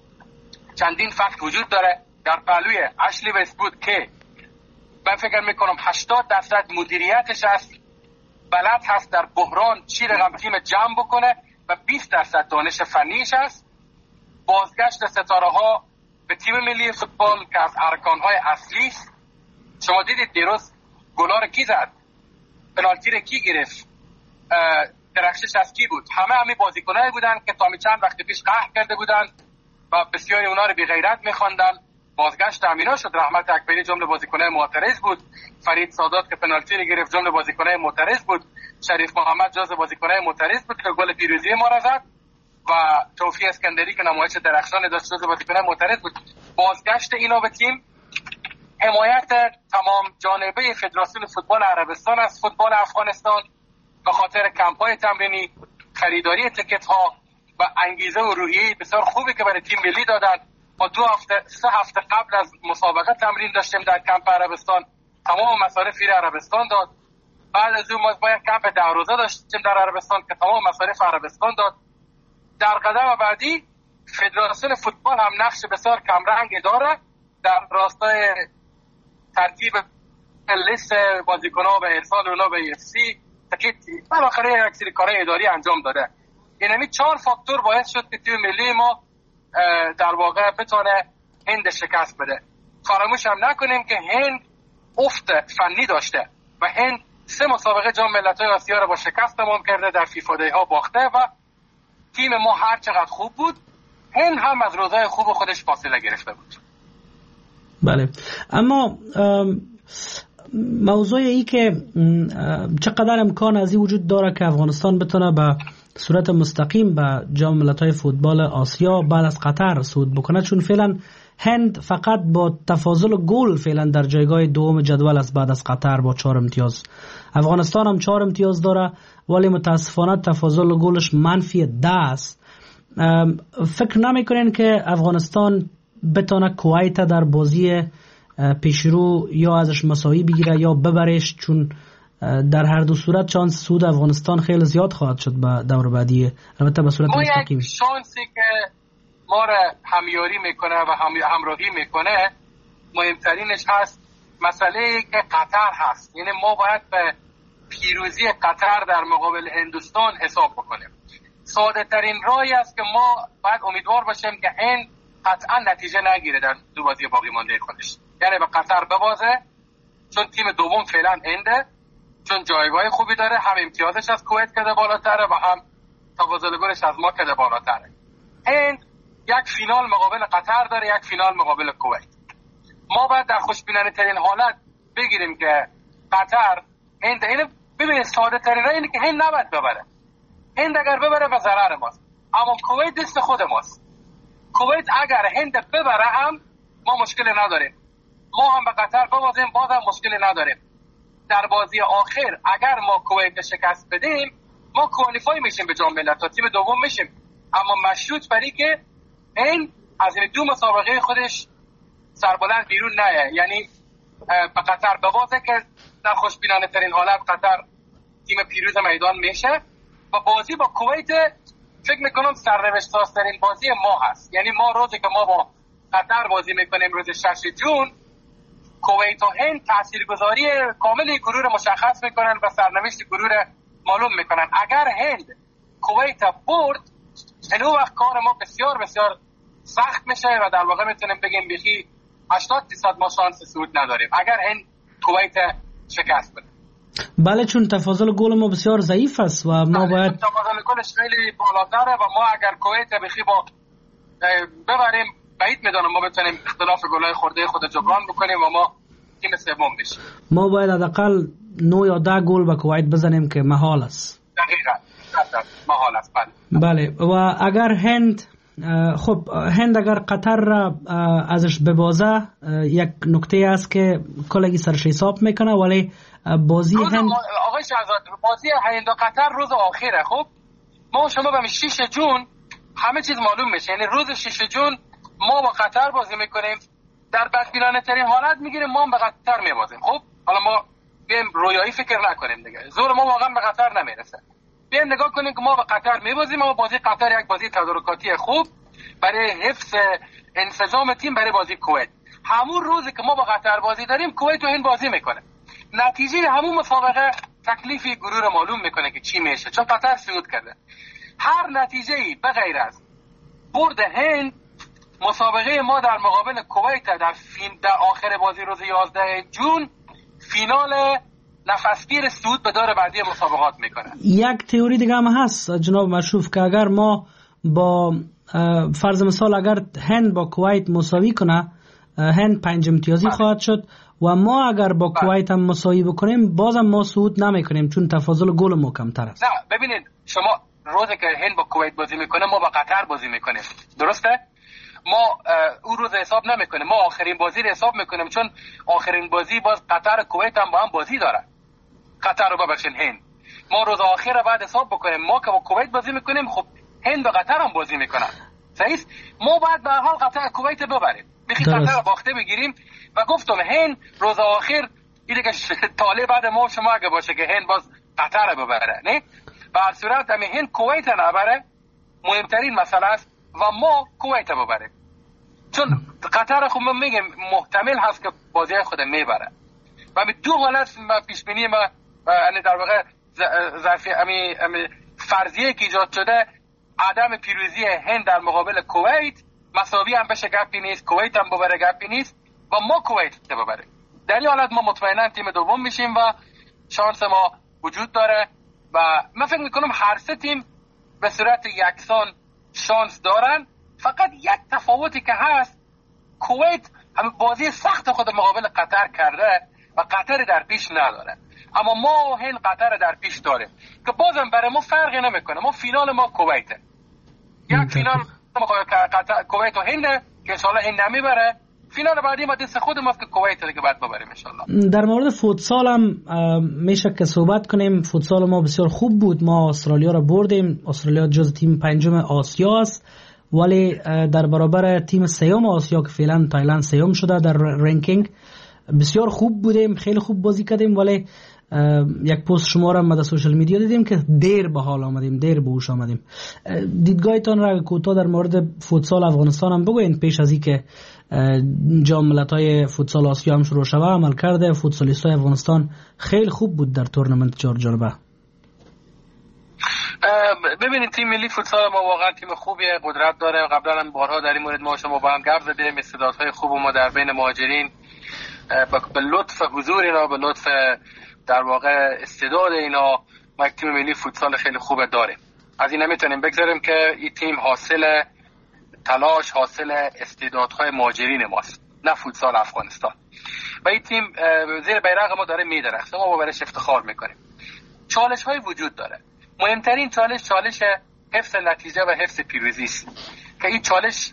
چندین فکت وجود داره در پهلوی اشلی وست‌وود که من فکر میکنم هشتاد درصد مدیریتش هست، بلد هست در بحران چی رقم تیم جمع بکنه و بیست درصد دانش فنیش هست. بازگشت ستاره ها به تیم ملی فوتبال که از ارکان های اصلی است. شما دیدید دیروز گلا رو کی زد، پنالتی رو کی گرفت، درخشش از کی بود؟ همه همه بازیکنایی بودن که تا چند وقت پیش قهر کرده بودن و بسیاری اونا رو بی غیرت می‌خواندن. بازگشت امینا شد. رحمت اکبری جمله بازیکنای معترض بود، فرید سادات که پنالتی رو گرفت جمله بازیکنای معترض بود، شریف محمد جزو بازیکنای معترض بود که گل پیروزی ما را زد و توفیق اسکندری که نمایش درخشان داشت جزو بازیکنای معترض بود. بازگشت اینا به تیم حمایت تمام جانبه فدراسیون فوتبال عربستان از فوتبال افغانستان به خاطر کمپ‌های تمرینی، خریداری تیکت‌ها و انگیزه و روحیه بسیار خوبی که برای تیم ملی دادن. ما دو هفته سه هفته قبل از مسابقه تمرین داشتیم در کمپ عربستان، تمام مصارف فیر عربستان داد. بعد از اون ما باید کمپ ده روزه داشتیم در عربستان که تمام مصارف عربستان داد. در قدم بعدی فدراسیون فوتبال هم نقش بسیار کمرنگ داره در راستای ترتیب لیست بازیکن‌ها و ارسال اونا به اف سی تکیت بالاخره یک سری کارهای اداری انجام داده. یعنی چهار فاکتور باعث شد که تیم ملی ما در واقع بتونه هند شکست بده. فراموش هم نکنیم که هند افت فنی داشته و هند سه مسابقه جام ملت‌های آسیا رو با شکست تمام کرده، در فیفا دی ها باخته و تیم ما هر چقدر خوب بود هند هم از روزای خوب خودش فاصله گرفته بود.
بله، اما موضوع ای که چقدر امکان از این وجود داره که افغانستان بتونه به صورت مستقیم به جام ملت‌های فوتبال آسیا بعد از قطر صعود بکنه، چون فعلا هند فقط با تفاضل گل فعلا در جایگاه دوم جدول است بعد از قطر با چهار امتیاز. افغانستان هم چهار امتیاز داره ولی متاسفانه تفاضل گلش منفی ده است. فکر نمی‌کنین که افغانستان بتونه کویت در بازی پیشرو یا ازش مساوی بگیره یا ببرش، چون در هر دو صورت شانس صعود افغانستان خیلی زیاد خواهد شد به دور بعدی، البته به صورت مستقیم.
شانسی که ما را همیاری میکنه و همراهی میکنه مهمترینش هست مسئله که قطر هست. یعنی ما باید به پیروزی قطر در مقابل هندوستان حساب بکنیم. ساده ترین راهی است که ما باید امیدوار باشیم که هند قطعا نتیجه نگیره در دو بازی باقی مانده خودش، یعنی به قطر ببازه، چون تیم دوم فعلا هنده، چون جایگاه خوبی داره، هم امتیازش از کویت کده بالاتره و هم تفاضل گلش از ما کده بالاتره. هند یک فینال مقابل قطر داره، یک فینال مقابل کویت. ما باید در خوشبینانه ترین حالت بگیریم که قطر هند، اینو ببینید ساده ترین راه اینه که هند نباید ببره. هند اگر ببره به ضرر ماست، اما کویت دست خود ماست. کویت اگر هند ببره هم ما مشکل نداریم، ما هم به قطر ببازیم باز هم مشکل نداریم. در بازی آخر اگر ما کویت شکست بدیم ما کوالیفای میشیم به جام ملت‌ها، تیم دوم میشیم، اما مشروط بر که این از این دو مسابقه خودش سربلند بیرون نیه، یعنی به قطر ببازه که در خوشبینانه ترین حالت قطر تیم پیروز میدان میشه و بازی با کویت فکر میکنم سرنوشت سازترین بازی ما هست. یعنی ما روزی که ما با قطر بازی میکنیم روز شش جون، کویت و هند تاثیرگذاری کامل گروه رو مشخص میکنن و سرنوشت گروه رو معلوم میکنن. اگر هند کویت برد این وقت کار ما بسیار بسیار سخت میشه و در واقع میتونیم بگیم بیخی هشتاد درصد ما شانس صعود نداریم اگر هند کویت شکست بده.
بله، چون تفاضل گل ما بسیار ضعیف است و ما باید
تفاضل گلش خیلی بالاتره و ما اگر کویت بخی با ببریم بعید میدونم ما بتونیم اختلاف گلای خورده خود جبران بکنیم و ما تیم سوم بشیم.
ما باید حداقل نه یا ده گل به کویت بزنیم که محال است.
دقیقاً محال است.
بله. بله و اگر هند خب هند اگر قطر را ازش ببازه یک نکته است که کلگی سرش حساب میکنه، ولی بازی هند
آقای شهزاد بازی هند و قطر روز آخره. خب ما شما به شش جون همه چیز معلوم میشه، یعنی روز شش جون ما با قطر بازی میکنیم، در بدبینانه ترین حالت میگیریم ما به قطر میبازیم. خب حالا ما بیم رویایی فکر نکنیم دیگه، زور ما واقعا به قطر نمیرسه. بیایم نگاه کنیم که ما به قطر میبازیم، ما بازی قطر یک بازی تدارکاتی خوب برای حفظ انسجام تیم برای بازی کویت. همون روزی که ما با قطر بازی داریم کویت و هند بازی میکنه، نتیجه همون مسابقه تکلیفی گروه رو معلوم میکنه که چی میشه، چون قطر صعود کرده. هر نتیجه‌ای به غیر از برد هند مسابقه ما در مقابل کویت در فین در آخر بازی روز یازده جون فینال نفسگیر صعود به دور بعدی مسابقات میکنه.
یک تئوری دیگه هم هست جناب مشروف که اگر ما با فرض مثال اگر هند با کویت مساوی کنه، هند پنج امتیازی بله. خواهد شد و ما اگر با بله. کویت هم مساوی بکنیم بازم ما صعود نمیکنیم چون تفاضل گل ما کمتر است.
نه ببینید شما روزی که هند با کویت بازی میکنه ما با قطر بازی میکنیم، درسته؟ ما اون روز حساب نمیکنیم، ما آخرین بازی رو حساب میکنیم، چون آخرین بازی باز قطر و کویت هم با هم بازی داره. قطر رو ببخشین هند، ما روز آخر رو بعد حساب بکنیم، ما که با کویت بازی میکنیم خب هند و قطر هم بازی میکنن، صحیح؟ ما باید به هر حال قطر کویت ببریم، بخی قطر باخته بگیریم و گفتم هند روز آخر این دیگه طالع بعد ما شما اگه باشه که هند باز قطر رو ببره، نه؟ به هر صورت همین هند کویت نبره مهمترین مسئله است و ما کویت ببریم، چون قطر خب من میگم محتمل هست که بازی خود میبره و دو حالت پیش بینی ما یعنی در واقع ظرفی امی امی فرضیه که ایجاد شده عدم پیروزی هند در مقابل کویت مساوی هم بشه گپی نیست، کویت هم ببره گپی نیست و ما کویت ببره. در این حالت ما مطمئنا تیم دوم میشیم و شانس ما وجود داره و من فکر میکنم هر سه تیم به صورت یکسان شانس دارن، فقط یک تفاوتی که هست کویت هم بازی سخت خود مقابل قطر کرده و قطر در پیش نداره، اما ما هند قطر در پیش داره که بازم برای ما فرقی نمیکنه، ما فینال ما کویته، یک فینال قطر کویت و هند که انشالله هند نمیبره، فینال بعدی ما دست خود ماست که کویت دیگه بعد ببریم انشالله.
در مورد فوتسال هم میشه که صحبت کنیم. فوتسال ما بسیار خوب بود، ما استرالیا را بردیم، استرالیا جز تیم پنجم آسیا است ولی در برابر تیم سیوم آسیا که فعلا تایلند سیوم شده در رنکینگ بسیار خوب بودیم، خیلی خوب بازی کردیم، ولی یک پست شما را ما در سوشال میدیا دیدیم که دیر به حال آمدیم، دیر به هوش آمدیم. دیدگاهتان را کوتاه در مورد فوتسال افغانستان هم بگوین پیش از اینکه جام ملت‌های فوتسال آسیا هم شروع شود. عمل کرده فوتسالیستای افغانستان خیلی خوب بود در تورنمنت چهار جانبه.
ببینید تیم ملی فوتسال ما واقعا تیم خوبیه، قدرت داره. قبلا هم بارها در این مورد ما شما با هم گپ زدیم، استعدادهای خوب ما در بین مهاجرین به لطف حضور اینا، به لطف در واقع استعداد اینا ما یک تیم ملی فوتسال خیلی خوب داریم. از این نمیتونیم بگذاریم که این تیم حاصل تلاش، حاصل استعدادهای مهاجرین ماست، نه فوتسال افغانستان. و این تیم زیر بیرق ما داره میدرخشه، ما با برش افتخار میکنیم. چالش های وجود داره، مهمترین چالش چالش حفظ نتیجه و حفظ پیروزی است که این چالش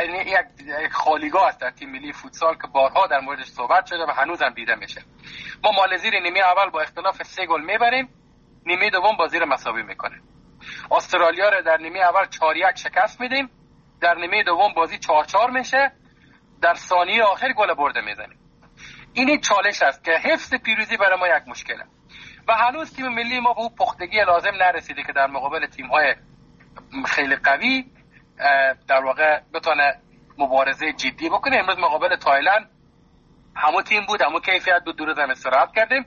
یک خالیگاه است در تیم ملی فوتسال که بارها در موردش صحبت شده و هنوزم دیده میشه. ما مالزی رو نیمه اول با اختلاف سه گل میبریم، نیمه دوم بازی رو مساوی میکنه. استرالیا رو در نیمه اول چهار یک شکست میدیم، در نیمه دوم بازی چهار چهار میشه، در ثانیه آخر گل برده میزنیم. این چالش است که حفظ پیروزی برای ما یک مشکله و هنوز تیم ملی ما به اون پختگی لازم نرسیده که در مقابل تیم‌های خیلی قوی در واقع بتونه مبارزه جدی بکنه. امروز مقابل تایلند همون تیم بود، همون کیفیت بود، دو روز هم استراحت کردیم،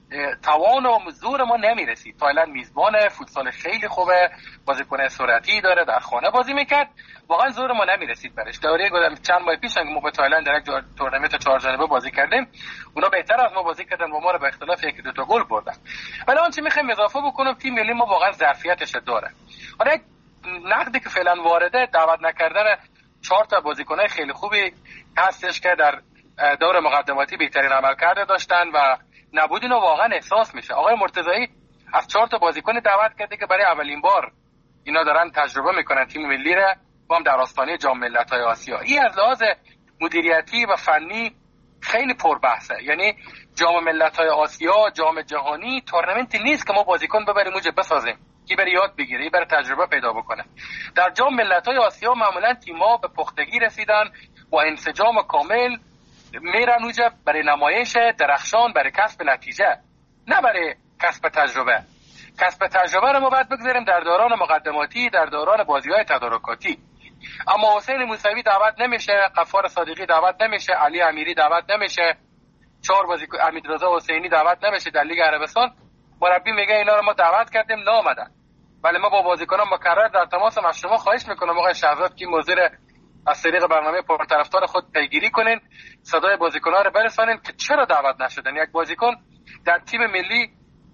توان و زور ما نمیرسید. تایلند میزبان، فوتسال خیلی خوبه، بازیکن سرعتی داره، در خانه بازی میکرد، واقعا زور ما نمیرسید برش. دوره گذشته چند ماه پیش ما با تایلند در یک تورنمنت چهار جانبه بازی کردیم، اونا بهتر از ما بازی کردن و ما رو به اختلاف یک دو تا گل بردن. ولی آن چی میخوام اضافه بکنم، تیم ملی ما واقعا ظرفیتش داره. حالا یک نقدی که فعلا وارده، دعوت نکردن چهار تا بازیکن خیلی خوبی هستش که در دور مقدماتی بهترین عملکرد داشتن و نبود اینو واقعا احساس میشه. آقای مرتضایی از چهار تا بازیکن دعوت کرده که برای اولین بار اینا دارن تجربه میکنن تیم ملی رو، با هم در آستانه جام ملت‌های آسیا. این از لحاظ مدیریتی و فنی خیلی پربحثه. یعنی جام ملت‌های آسیا، جام جهانی تورنمنتی نیست که ما بازیکن ببریم اونجا بسازیم، کی بره یاد بگیره، بره تجربه پیدا بکنه. در جام ملت‌های آسیا معمولا تیم‌ها به پختگی رسیدن، با انسجام کامل میرن اونجا برای نمایش درخشان، برای کسب نتیجه، نه برای کسب تجربه. کسب تجربه رو ما باید بگذاریم در دوران مقدماتی، در دوران بازی‌های تدارکاتی. اما حسین موسوی دعوت نمیشه، غفار صادقی دعوت نمیشه، علی امیری دعوت نمیشه، چهار بازیکن امیررضا حسینی دعوت نمیشه در لیگ عربستان. مربی میگه اینا رو ما دعوت کردیم نامدن. ولی ما با بازیکنان مکرر در تماسم، از شما خواهش میکنم آقای شهزاد که موضوع از طریق برنامه پرطرفدار خود پیگیری کنین، صدای بازیکن‌ها رو برسانین که چرا دعوت نشدن. یک بازیکن در تیم ملی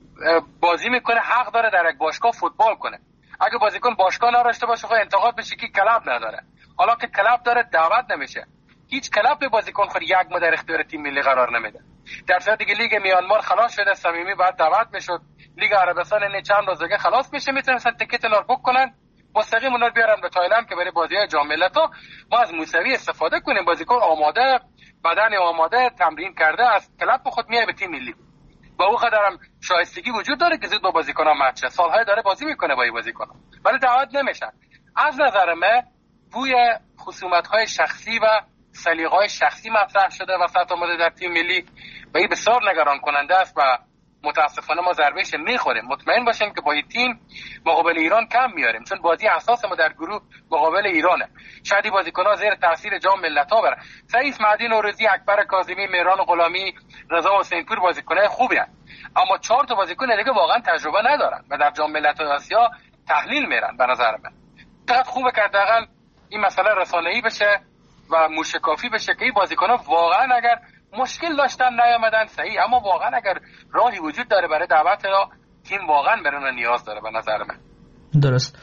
بازی میکنه، حق داره در یک باشگاه فوتبال کنه. اگه بازیکن باشگاه نداشته باشه خب انتقاد بشه که کلاب نداره. حالا که کلاب داره دعوت نمیشه. هیچ کلاب به بازیکن خود یک ما در اختیار تیم ملی قرار نمیده. در صورتی که لیگ میانمار خلاص شده، صمیمی بعد دعوت میشد، لیگ عربستان این چند روز دیگه خلاص میشه، میتونن تیکت نار بوک کنن، مستقیم اونا رو بیارن به تایلند که برای بازی‌های جام ملت‌ها ما از موسوی استفاده کنیم. بازیکن آماده، بدن آماده، تمرین کرده، از کلاب خود میاد به تیم ملی. با او قدرم شایستگی وجود داره که زود با بازیکن‌ها مچ، سال‌های داره بازی میکنه با این بازیکن‌ها، ولی دعوت نمیشن. از نظر من بوی خصومت‌های شخصی و سلیقه‌های شخصی مطرح شده وسط آمده در تیم ملی و این بسیار نگران کننده است و متاسفانه ما ضربهش میخوریم. مطمئن باشیم که با این تیم مقابل ایران کم میاریم، چون بازی اساس ما در گروه مقابل ایرانه. شاید بازیکن‌ها زیر تاثیر جام ملت‌ها برن. سعید مهدی نوروزی، اکبر کاظمی، مهران غلامی، رضا حسینپور بازیکن‌های خوبی هستند، اما چهار تا بازیکن دیگه واقعا تجربه ندارن و در جام ملت‌های آسیا تحلیل میرن. به نظر من چقدر خوبه که حداقل این مسئله رسانه‌ای بشه و موشکافی بشه که این بازیکن‌ها واقعا اگر مشکل داشتن نیامدن صحیح، اما واقعا اگر راهی وجود داره برای دعوت را، تیم واقعا برای نیاز داره. به نظر من
درست.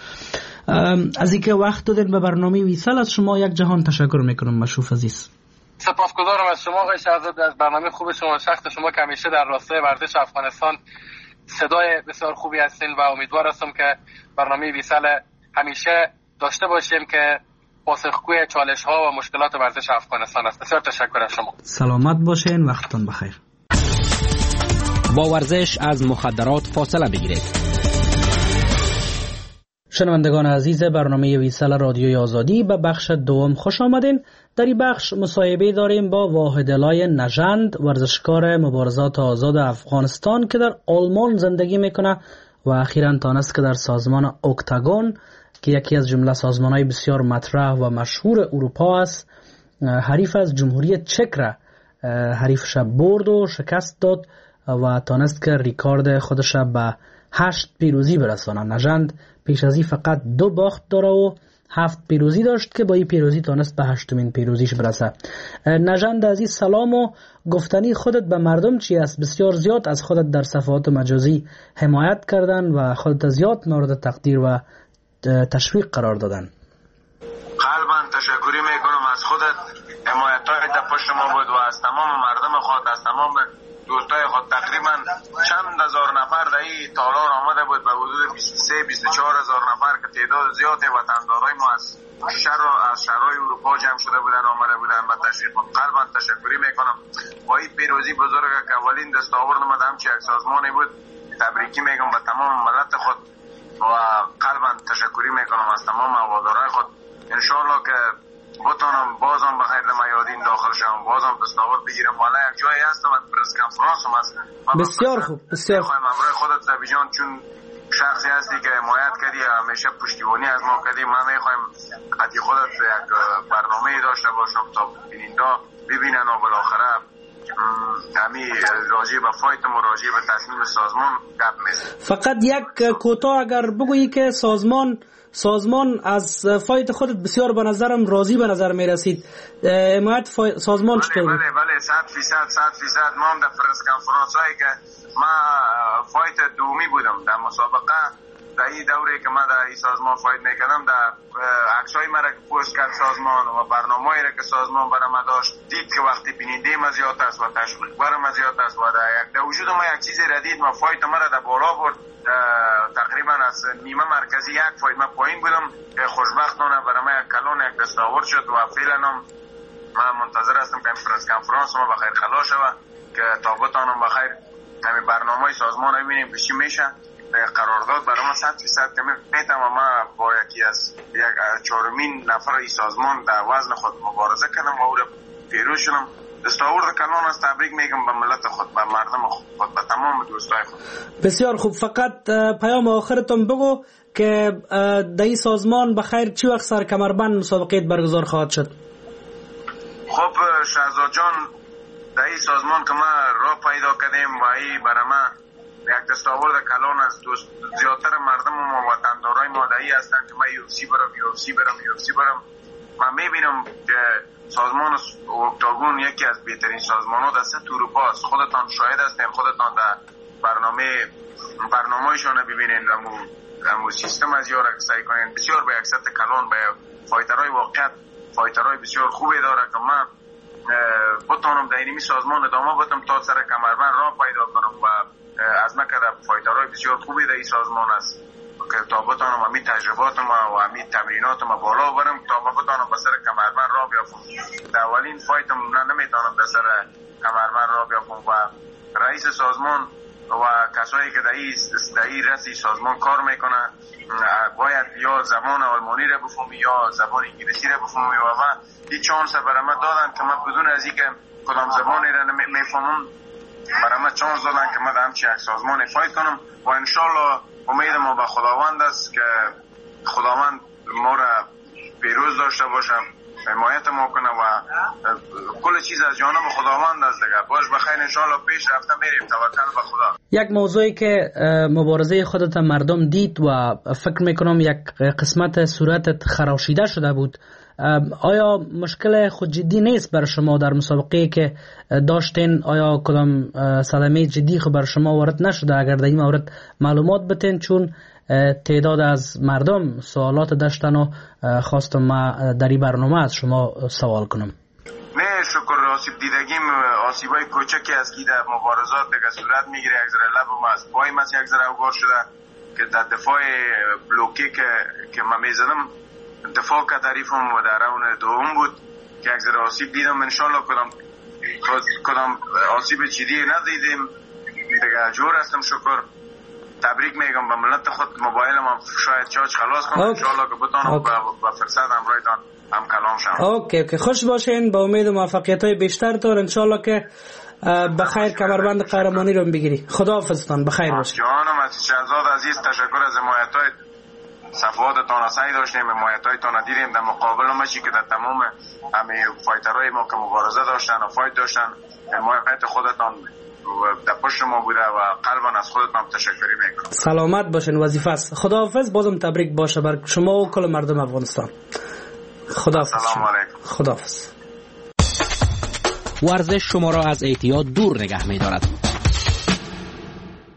از اینکه وقت دادین به برنامه ویسال از شما یک جهان تشکر میکنم مشروف عزیز.
سپاسگزارم از شما آقای شهزاد، از برنامه خوب شما، شخص شما که همیشه در راستای ورزش افغانستان صدای بسیار خوبی هستین و امیدوار هستم که برنامه ویسال همیشه داشته باشیم که پاسخگوی چالش ها و مشکلات ورزش افغانستان است. بسیار تشکر از شما.
سلامت باشین، وقتتون بخیر.
با ورزش از مخدرات فاصله بگیرید.
شنوندگان عزیز برنامه ویسال رادیوی آزادی به بخش دوم خوش آمدین. در این بخش مصاحبه داریم با واحدالله نژند، ورزشکار مبارزات آزاد افغانستان که در آلمان زندگی میکنه و اخیراً تانست که در سازمان اکتاگون که یکی از جمله سازمان‌های بسیار مطرح و مشهور اروپا است، حریف از جمهوری چک را حریفش برد و شکست داد و تانست که ریکارد خودش به هشت پیروزی برسانه. نژند پیش از این فقط دو باخت داره و هفت پیروزی داشت که با این پیروزی تانست به هشتمین پیروزیش برسه. نژند عزیز سلام و گفتنی خودت به مردم چی است؟ بسیار زیاد از خودت در صفحات مجازی حمایت کردن و خودت زیاد مورد تقدیر و تشویق قرار دادن.
قلباً تشکری میکنم از خودت، حمایت‌های در پشت ما بود و از تمام مردم خود، از تمام دوستای خود. تقریبا چند هزار نفر نفر در این تالار آمده بود به حدود بیست و سه بیست و چهار هزار نفر که تعداد زیاد وطندارای ما از شهر از شهرهای اروپا جمع شده بودن آمده بودن به تشویق. قلبا تشکری میکنم با این پیروزی بزرگ که اولین دستاورد ما در همچین یک سازمانی بود. تبریکی میگم به تمام ملت خود و قلبا تشکری میکنم از تمام هوادارهای خود. انشالله که بتونم بازم بخیر در میادین داخل شم، بازم دستاورد بگیرم. والا یک جایی هستم از پرس کنفرانس هم هست.
بسیار خوب بسیار خوب.
امروز خودت زبی جان چون شخصی هستی که حمایت کردی همیشه پشتیبانی از ما کردی، ما میخوایم حتی خودت یک برنامه داشته باشم تا بیننده ببینن و بالاخره همی راجع به فایت و راجع به تصمیم سازمان گپ میزنیم.
فقط یک کوتاه اگر بگویی که سازمان سازمان از فایت خودت بسیار به نظرم راضی به نظر می رسید. حمایت سازمان چطور بود؟
بله بله صد فیصد صد فیصد. ما هم در پرس کنفرانس هایی که ما فایت دومی بودم در مسابقه، در این دوره که ما در این سازمان فایت میکردم، در عکسای مرا که پوست کرد سازمان و برنامه‌ای را که سازمان برای ما داشت، دید که وقتی بیننده ما زیاد است و تشویق برای ما زیاد است و در یک در وجود ما یک چیزی را دید، ما فایت مرا در بالا برد. تقریبا از نیمه مرکزی یک فایت ما پایین بودم که خوشبختانه برای ما یک کلان یک دستاورد شد و فعلا هم ما منتظر هستم که پرس کنفرانس ما بخیر خلاص شود که تا بتانم بخیر همین برنامه سازمان رو ببینیم چی میشه. قرارداد برای ما صد فیصد که میتونم و ما با یکی از یک چهارمین نفر این سازمان در وزن خود مبارزه کردم و او را پیروز شدم. دستاورد کلان از تبریک میگم به ملت خود، به مردم خود، به تمام دوستای خود.
بسیار خوب. فقط پیام آخرتون بگو که در این سازمان بخیر چی وقت سر کمربند مسابقه برگزار خواهد شد؟
خب شهزاد جان، در این سازمان که ما راه پیدا کردیم و این برای ما یک دستاورد کلان از دوست زیادتر مردم و وطندارای ما دایی هستند که من یو اف سی برم یو اف سی برم یو اف سی برم. من میبینم که سازمان اکتاگون یکی از بهترین سازمان ها در سطح اروپا است. خودتان شاهد هستین، خودتان در برنامه برنامه‌شان ببینین، امو سیستم از یار سعی کنین بسیار به یک سطح کلان به فایترهای واقعیت فایترهای بسیار خوبی داره که من بتونم در این سازمان ادامه بدم تا سر کمربند راه پیدا کنم و از ما که فایترهای بسیار خوبی در این سازمان است که تا بتانم همین تجربات ما و همین تمرینات ما بالا برم تا ما بتانم به سر کمربند راه بیافم. در اولین فایتم نه نمیتونم به سر کمربند راه بیافم و رئیس سازمان و کسایی که در این رئیس سازمان کار میکنن باید یا زبان آلمانی را بفهمی یا زبان انگلیسی را بفهمی و من این چانس برای من دادن که من بدون از اینکه کدام زبانی را نمیفهمم برای من چانس دادن که من در همچین یک سازمان فایت کنم و انشالله امید ما به خداوند است که خداوند ما را پیروز داشته باشم، حمایت ما کنه و کل چیز از جانب خداوند است دیگه. باش بخیر انشالله پیش رفته میریم، توکل به خدا.
یک موضوعی که مبارزه خودت مردم دید و فکر میکنم یک قسمت صورتت خراشیده شده بود، آیا مشکل خود جدی نیست برای شما در مسابقه که داشتین؟ آیا کدام صدمه جدی خود برای شما وارد نشده؟ اگر در این مورد معلومات بتین، چون تعداد از مردم سوالات داشتن و خواستم ما در این برنامه از شما سوال کنم.
نه شکر آسیب دیدگیم آسیبای کوچکی است که در مبارزات دیگه صورت میگیره. یک ذره لبم از پایم از یک ذره اوگار شده که در دفاع بلوکی که که من میزدم دفاع که تعریفم و در راون دوم بود که یک ذره آسیب دیدم. انشالله کدام کدام آسیب جدی ندیدیم دیگه، جور هستم. شکر تبریک میگم به ملت خود. موبایلم هم شاید چارج خلاص کنم انشالله که بتونم با فرصت همراهتان هم کلام شم.
اوکی اوکی خوش باشین، با امید موفقیت های بیشتر تر انشالله که بخیر کمربند قهرمانی رو بگیری. خداحافظتان، بخیر باشین.
جانم از شهزاد عزیز تشکر از حمایت های صفواتتان سعی داشتیم، حمایت هایتان دیدیم در مقابل ماشی که در تمام همه فایترهای ما که مبارزه داشتن و فایت داشتن حمایت خودتان در پشت ما بوده و قلبا از خودتان تشکری میکنم.
سلامت باشین، وظیفه است. خداحافظ، بازم تبریک باشه بر شما و کل مردم افغانستان. خداحافظ.
سلام علیکم.
خداحافظ.
ورزش شما را از اعتیاد دور نگه می‌دارد.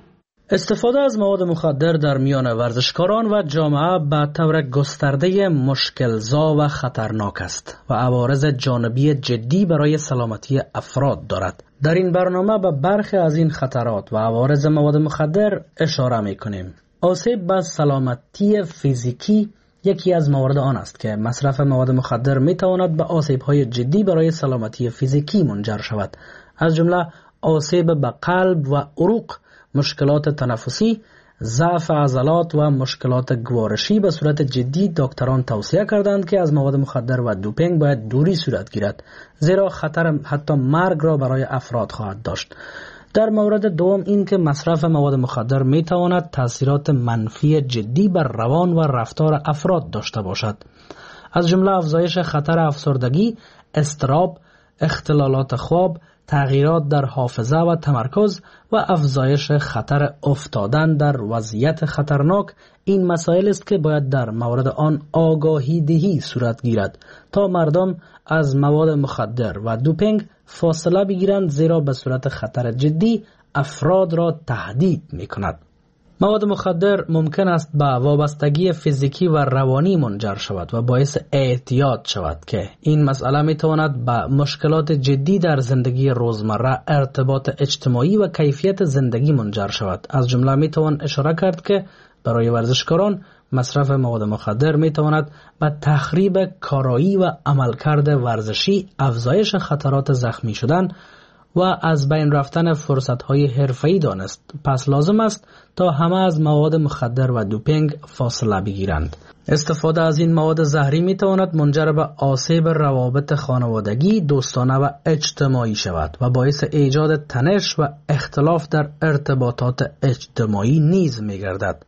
استفاده از مواد مخدر در میان ورزشکاران و جامعه به طور گسترده مشکل‌زا و خطرناک است و عوارض جانبی جدی برای سلامتی افراد دارد. در این برنامه به برخی از این خطرات و عوارض مواد مخدر اشاره می‌کنیم. آسیب به سلامتی فیزیکی یکی از موارد آن است که مصرف مواد مخدر می‌تواند به آسیب‌های جدی برای سلامتی فیزیکی منجر شود، از جمله آسیب به قلب و عروق، مشکلات تنفسی، ضعف عضلات و مشکلات گوارشی. به صورت جدی دکتران توصیه کردند که از مواد مخدر و دوپینگ باید دوری صورت گیرد، زیرا خطر حتی مرگ را برای افراد خواهد داشت. در مورد دوم این که مصرف مواد مخدر می تواند تاثیرات منفی جدی بر روان و رفتار افراد داشته باشد، از جمله افزایش خطر افسردگی، اضطراب، اختلالات خواب، تغییرات در حافظه و تمرکز و افزایش خطر افتادن در وضعیت خطرناک. این مسائل است که باید در مورد آن آگاهی دهی صورت گیرد تا مردم از مواد مخدر و دوپینگ فاصله بگیرند، زیرا به صورت خطر جدی افراد را تهدید می کند. مواد مخدر ممکن است به وابستگی فیزیکی و روانی منجر شود و باعث اعتیاد شود که این مسئله می تواند به مشکلات جدی در زندگی روزمره، ارتباط اجتماعی و کیفیت زندگی منجر شود. از جمله می توان اشاره کرد که برای ورزشکاران مصرف مواد مخدر می تواند به تخریب کارایی و عملکرد ورزشی، افزایش خطرات زخمی شدن و از بین رفتن فرصت‌های حرفه‌ای دانست. پس لازم است تا همه از مواد مخدر و دوپینگ فاصله بگیرند. استفاده از این مواد زهری می‌تواند منجر به آسیب روابط خانوادگی، دوستانه و اجتماعی شود و باعث ایجاد تنش و اختلاف در ارتباطات اجتماعی نیز می‌گردد.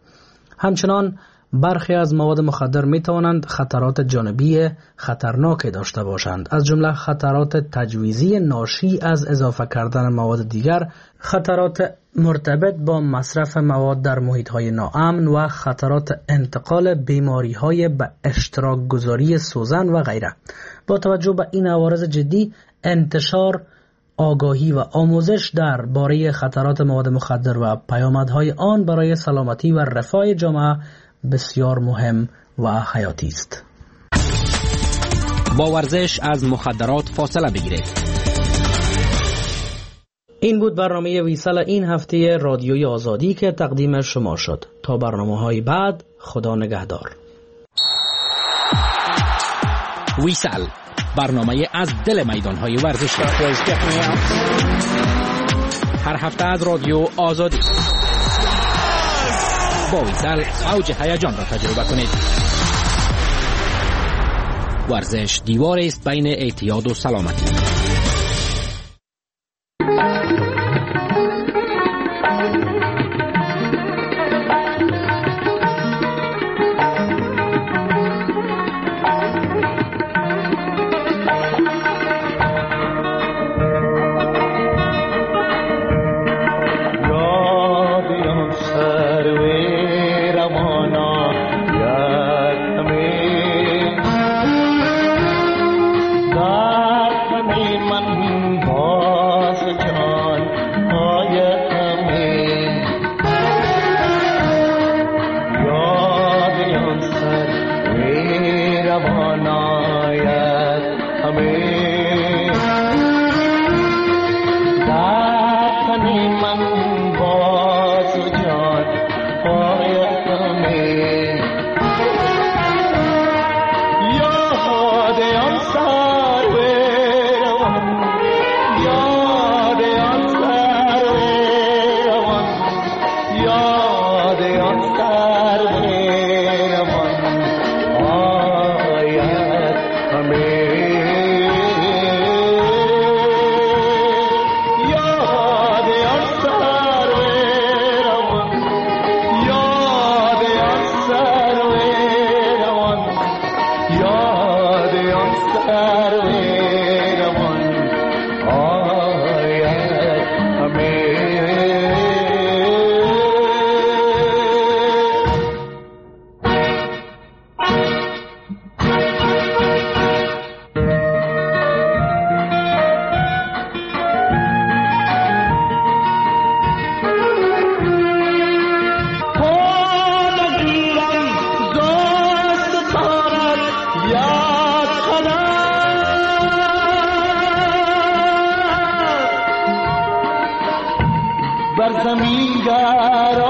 همچنان برخی از مواد مخدر می توانند خطرات جانبی خطرناک داشته باشند، از جمله خطرات تجویزی ناشی از اضافه کردن مواد دیگر، خطرات مرتبط با مصرف مواد در محیط‌های ناامن و خطرات انتقال بیماری‌های به اشتراک گذاری سوزن و غیره. با توجه به این عوارض جدی، انتشار آگاهی و آموزش در باره خطرات مواد مخدر و پیامدهای آن برای سلامتی و رفاه جامعه بسیار مهم و حیاتی است.
با ورزش از مخدرات فاصله بگیرید.
این بود برنامه ویسال این هفته رادیوی آزادی که تقدیم شما شد. تا برنامه‌های بعد، خدا نگهدار.
ویسال، برنامه از دل میدان‌های ورزشی. هر هفته از رادیو آزادی. با ویسال اوج هیجان را تجربه کنید. ورزش دیواری است بین اعتیاد و سلامتی.
را